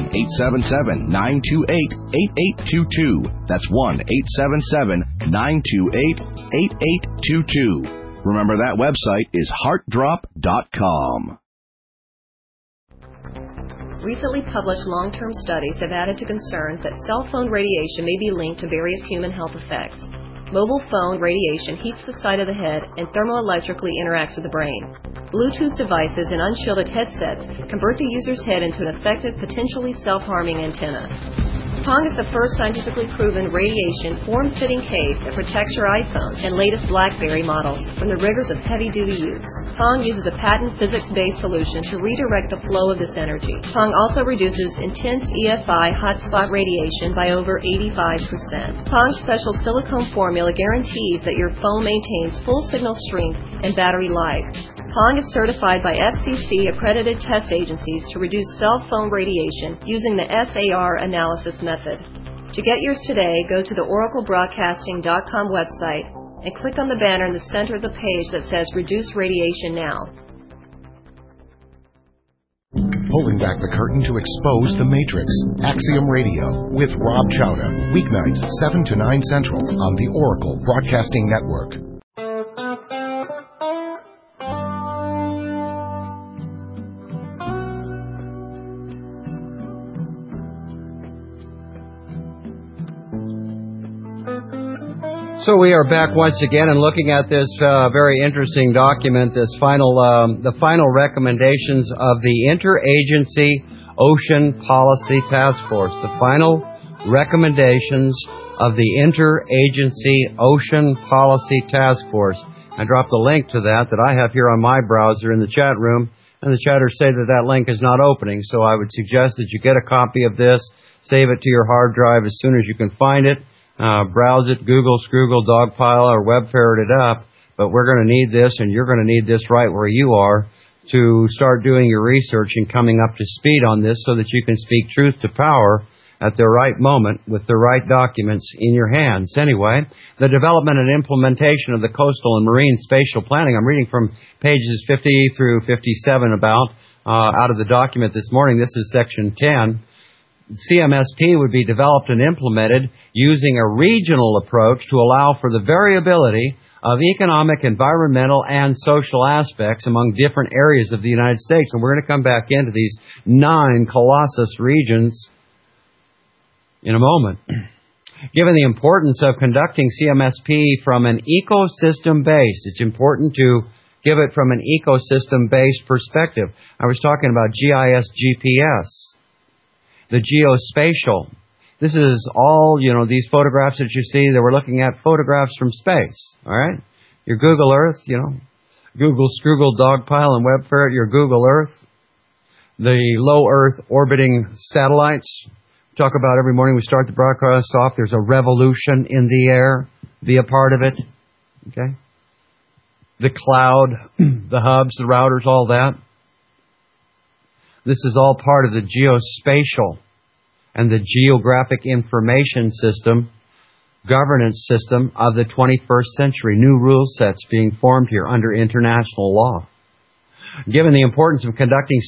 1-877-928-8822. That's 1-877-928-8822. Remember, that website is heartdrop.com. Recently published long-term studies have added to concerns that cell phone radiation may be linked to various human health effects. Mobile phone radiation heats the side of the head and thermoelectrically interacts with the brain. Bluetooth devices and unshielded headsets convert the user's head into an effective, potentially self-harming antenna. Pong is the first scientifically proven radiation form-fitting case that protects your iPhone and latest BlackBerry models from the rigors of heavy-duty use. Pong uses a patent physics-based solution to redirect the flow of this energy. Pong also reduces intense EFI hotspot radiation by over 85%. Pong's special silicone formula guarantees that your phone maintains full signal strength and battery life. Pong is certified by FCC-accredited test agencies to reduce cell phone radiation using the SAR analysis method. To get yours today, go to the oraclebroadcasting.com website and click on the banner in the center of the page that says Reduce Radiation Now. Pulling back the curtain to expose the Matrix. Axiom Radio with Rob Chowda. Weeknights 7 to 9 Central on the Oracle Broadcasting Network. So we are back once again and looking at this very interesting document, the final recommendations of the Interagency Ocean Policy Task Force. The final recommendations of the Interagency Ocean Policy Task Force. I dropped a link to that I have here on my browser in the chat room, and the chatters say that link is not opening, so I would suggest that you get a copy of this, save it to your hard drive as soon as you can find it. Browse it, Google, Scroogle, Dogpile, or web ferret it up. But we're going to need this, and you're going to need this right where you are to start doing your research and coming up to speed on this so that you can speak truth to power at the right moment with the right documents in your hands. Anyway, the development and implementation of the coastal and marine spatial planning. I'm reading from pages 50 through 57 out of the document this morning. This is section 10. CMSP would be developed and implemented using a regional approach to allow for the variability of economic, environmental, and social aspects among different areas of the United States. And we're going to come back into these 9 Colossus regions in a moment. Given the importance of conducting CMSP from an ecosystem base, it's important to give it from an ecosystem-based perspective. I was talking about GIS, GPS, the geospatial. This is all, these photographs that you see, that we're looking at photographs from space, all right? Your Google Earth, Google, Scroogle, Dogpile, and Web Ferret, your Google Earth. The low Earth orbiting satellites. Talk about every morning we start the broadcast off, there's a revolution in the air. Be a part of it, okay? The cloud, the hubs, the routers, all that. This is all part of the geospatial and the geographic information system, governance system of the 21st century. New rule sets being formed here under international law. Given the importance of conducting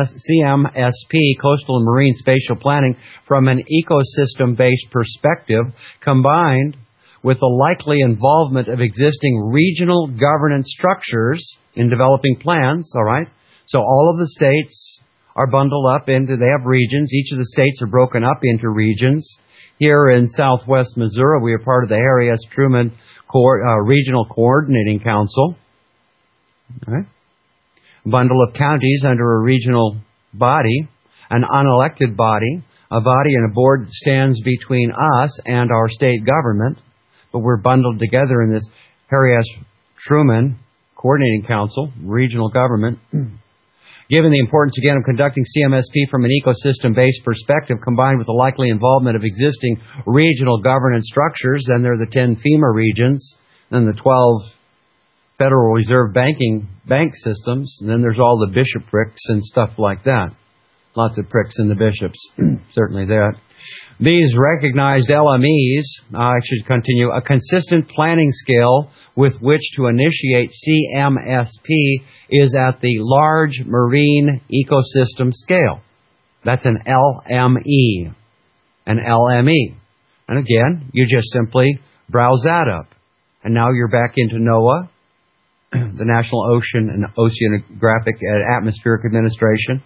CMSP, coastal and marine spatial planning, from an ecosystem-based perspective, combined with the likely involvement of existing regional governance structures in developing plans, all right? So all of the states are bundled up they have regions. Each of the states are broken up into regions. Here in southwest Missouri, we are part of the Harry S. Truman Regional Coordinating Council. All right? Bundle of counties under a regional body, an unelected body, a body and a board that stands between us and our state government, but we're bundled together in this Harry S. Truman Coordinating Council, regional government. Given the importance, again, of conducting CMSP from an ecosystem-based perspective, combined with the likely involvement of existing regional governance structures, then there are the 10 FEMA regions, then the 12 Federal Reserve bank systems, and then there's all the bishoprics and stuff like that. Lots of pricks in the bishops, certainly that. These recognized LMEs, I should continue, a consistent planning scale with which to initiate CMSP is at the large marine ecosystem scale. That's an LME. An LME. And again, you just simply browse that up. And now you're back into NOAA, the National Ocean and Oceanographic Atmospheric Administration,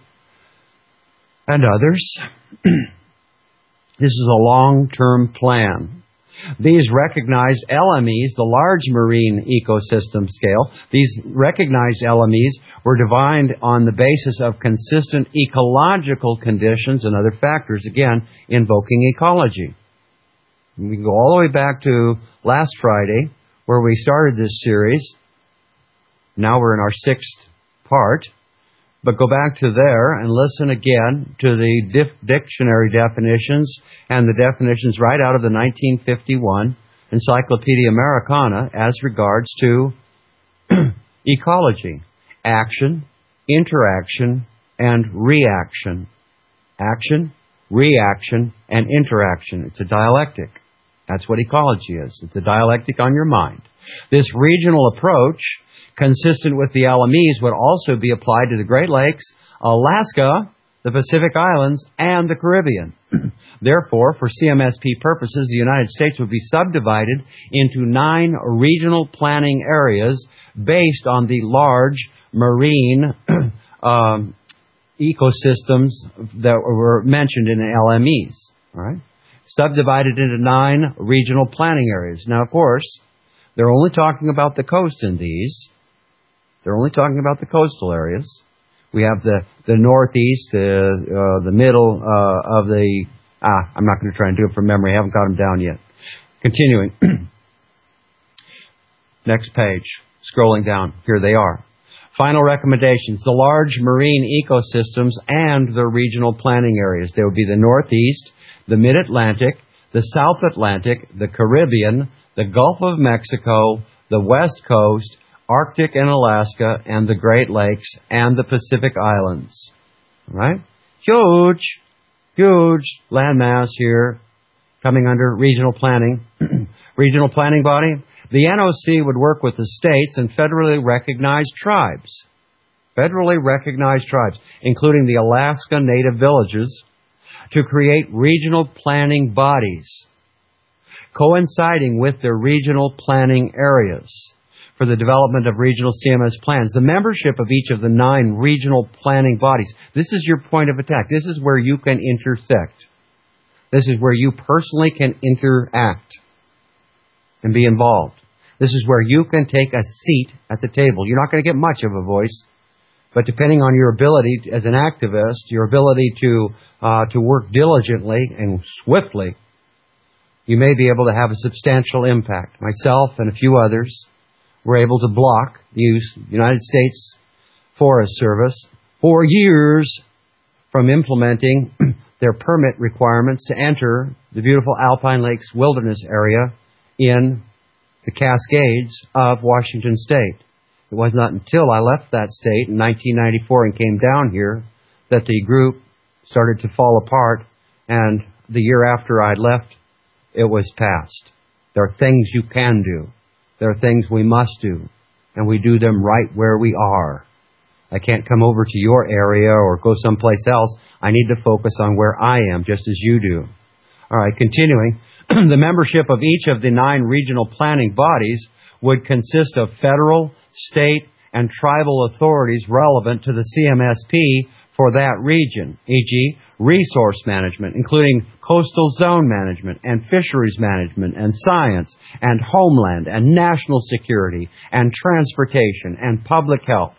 and others. This is a long-term plan. These recognized LMEs, the large marine ecosystem scale, these recognized LMEs were defined on the basis of consistent ecological conditions and other factors, again, invoking ecology. We can go all the way back to last Friday, where we started this series. Now we're in our 6th part. But go back to there and listen again to the dictionary definitions and the definitions right out of the 1951 Encyclopedia Americana as regards to ecology. Action, interaction, and reaction. Action, reaction, and interaction. It's a dialectic. That's what ecology is. It's a dialectic on your mind. This regional approach, consistent with the LMEs, would also be applied to the Great Lakes, Alaska, the Pacific Islands, and the Caribbean. Therefore, for CMSP purposes, the United States would be subdivided into 9 regional planning areas based on the large marine ecosystems that were mentioned in the LMEs. All right? Subdivided into 9 regional planning areas. Now, of course, they're only talking about the coast in these. They're only talking about the coastal areas. We have the northeast, the middle of the... I'm not going to try and do it from memory. I haven't got them down yet. Continuing. Next page. Scrolling down. Here they are. Final recommendations. The large marine ecosystems and the regional planning areas. They would be the Northeast, the Mid-Atlantic, the South Atlantic, the Caribbean, the Gulf of Mexico, the West Coast, Arctic and Alaska, and the Great Lakes, and the Pacific Islands. All right? Huge landmass here coming under regional planning. Regional planning body. The NOC would work with the states and federally recognized tribes. Federally recognized tribes, including the Alaska Native Villages, to create regional planning bodies coinciding with their regional planning areas for the development of regional CMS plans. The membership of each of the 9 regional planning bodies, this is your point of attack. This is where you can intersect. This is where you personally can interact and be involved. This is where you can take a seat at the table. You're not going to get much of a voice, but depending on your ability as an activist, your ability to work diligently and swiftly, you may be able to have a substantial impact. Myself and a few others were able to block the United States Forest Service for years from implementing their permit requirements to enter the beautiful Alpine Lakes Wilderness area in the Cascades of Washington State. It was not until I left that state in 1994 and came down here that the group started to fall apart, and the year after I left, it was passed. There are things you can do. There are things we must do, and we do them right where we are. I can't come over to your area or go someplace else. I need to focus on where I am, just as you do. All right, continuing. The membership of each of the 9 regional planning bodies would consist of federal, state, and tribal authorities relevant to the CMSP for that region, e.g., resource management, including coastal zone management and fisheries management and science and homeland and national security and transportation and public health.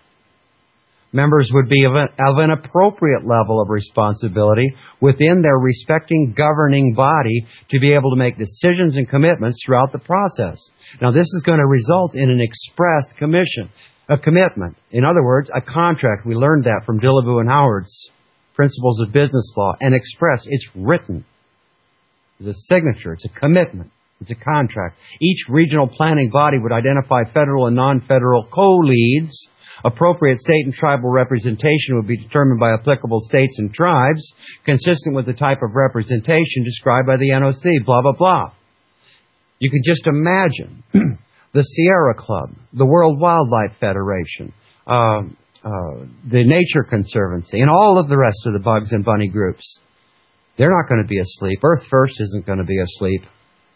Members would be of an appropriate level of responsibility within their respecting governing body to be able to make decisions and commitments throughout the process. Now, this is going to result in an express commitment. In other words, a contract. We learned that from Dillaboo and Howard's Principles of Business Law. An express. It's written. It's a signature. It's a commitment. It's a contract. Each regional planning body would identify federal and non-federal co-leads. Appropriate state and tribal representation would be determined by applicable states and tribes, consistent with the type of representation described by the NOC, blah, blah, blah. You can just imagine the Sierra Club, the World Wildlife Federation, the Nature Conservancy, and all of the rest of the bugs and bunny groups. They're not going to be asleep. Earth First isn't going to be asleep.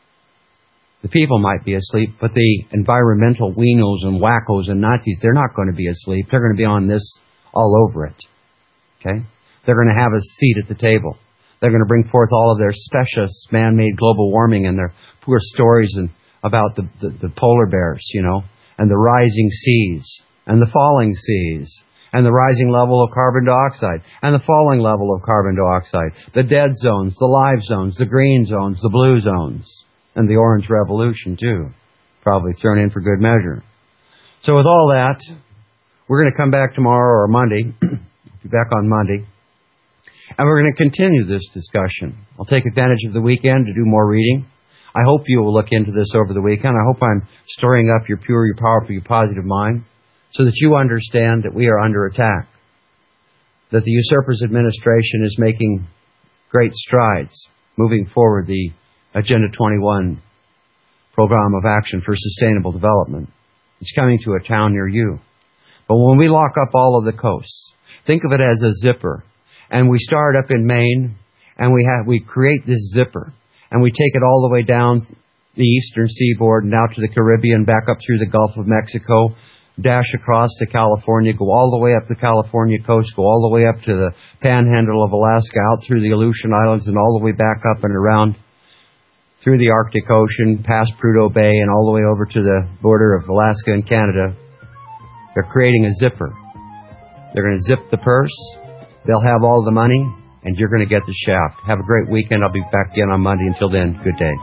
The people might be asleep, but the environmental weanos and wackos and Nazis, they're not going to be asleep. They're going to be on this all over it. Okay? They're going to have a seat at the table. They're going to bring forth all of their specious man-made global warming and their poor stories about the polar bears, and the rising seas and the falling seas and the rising level of carbon dioxide and the falling level of carbon dioxide, the dead zones, the live zones, the green zones, the blue zones. And the Orange Revolution, too. Probably thrown in for good measure. So with all that, we're going to come back tomorrow or Monday. Be back on Monday. And we're going to continue this discussion. I'll take advantage of the weekend to do more reading. I hope you will look into this over the weekend. I hope I'm stirring up your pure, your powerful, your positive mind so that you understand that we are under attack. That the usurper's administration is making great strides moving forward the Agenda 21 program of action for sustainable development. It's coming to a town near you. But when we lock up all of the coasts, think of it as a zipper. And we start up in Maine, and we create this zipper. And we take it all the way down the eastern seaboard and out to the Caribbean, back up through the Gulf of Mexico, dash across to California, go all the way up the California coast, go all the way up to the panhandle of Alaska, out through the Aleutian Islands, and all the way back up and around through the Arctic Ocean, past Prudhoe Bay, and all the way over to the border of Alaska and Canada. They're creating a zipper. They're going to zip the purse. They'll have all the money, and you're going to get the shaft. Have a great weekend. I'll be back again on Monday. Until then, good day.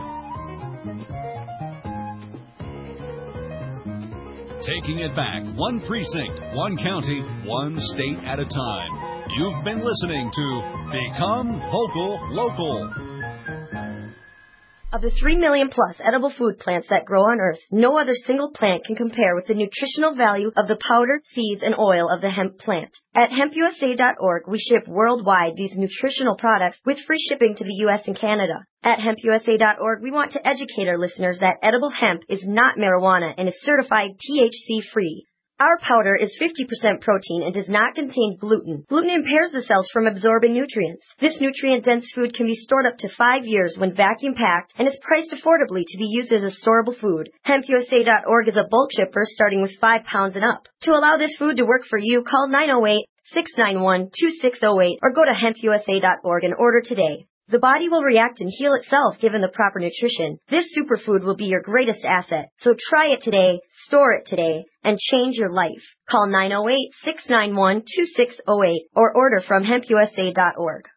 Taking it back, one precinct, one county, one state at a time. You've been listening to Become Vocal Local. Of the 3 million plus edible food plants that grow on Earth, no other single plant can compare with the nutritional value of the powder, seeds, and oil of the hemp plant. At hempusa.org, we ship worldwide these nutritional products with free shipping to the U.S. and Canada. At hempusa.org, we want to educate our listeners that edible hemp is not marijuana and is certified THC-free. Our powder is 50% protein and does not contain gluten. Gluten impairs the cells from absorbing nutrients. This nutrient-dense food can be stored up to 5 years when vacuum-packed and is priced affordably to be used as a storable food. HempUSA.org is a bulk shipper starting with 5 pounds and up. To allow this food to work for you, call 908-691-2608 or go to HempUSA.org and order today. The body will react and heal itself given the proper nutrition. This superfood will be your greatest asset. So try it today, store it today, and change your life. Call 908-691-2608 or order from HempUSA.org.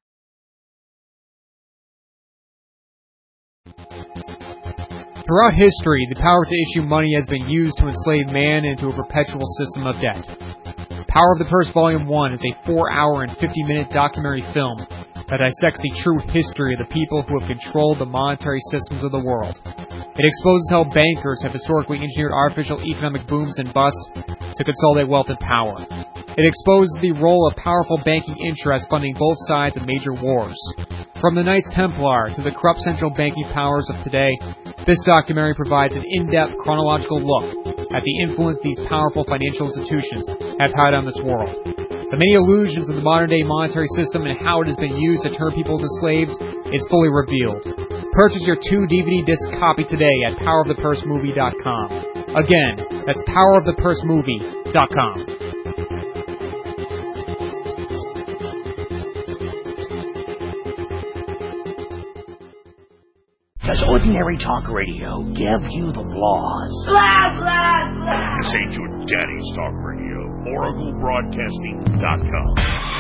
Throughout history, the power to issue money has been used to enslave man into a perpetual system of debt. Power of the Purse Volume 1 is a 4-hour and 50-minute documentary film that dissects the true history of the people who have controlled the monetary systems of the world. It exposes how bankers have historically engineered artificial economic booms and busts to consolidate wealth and power. It exposes the role of powerful banking interests funding both sides of major wars. From the Knights Templar to the corrupt central banking powers of today, this documentary provides an in-depth chronological look at the influence these powerful financial institutions have had on this world. The many illusions of the modern-day monetary system and how it has been used to turn people into slaves is fully revealed. Purchase your 2 DVD disc copy today at powerofthepursemovie.com. Again, that's powerofthepursemovie.com. Does ordinary talk radio give you the blahs? Blah, blah, blah. This ain't your daddy's talk radio. OracleBroadcasting.com.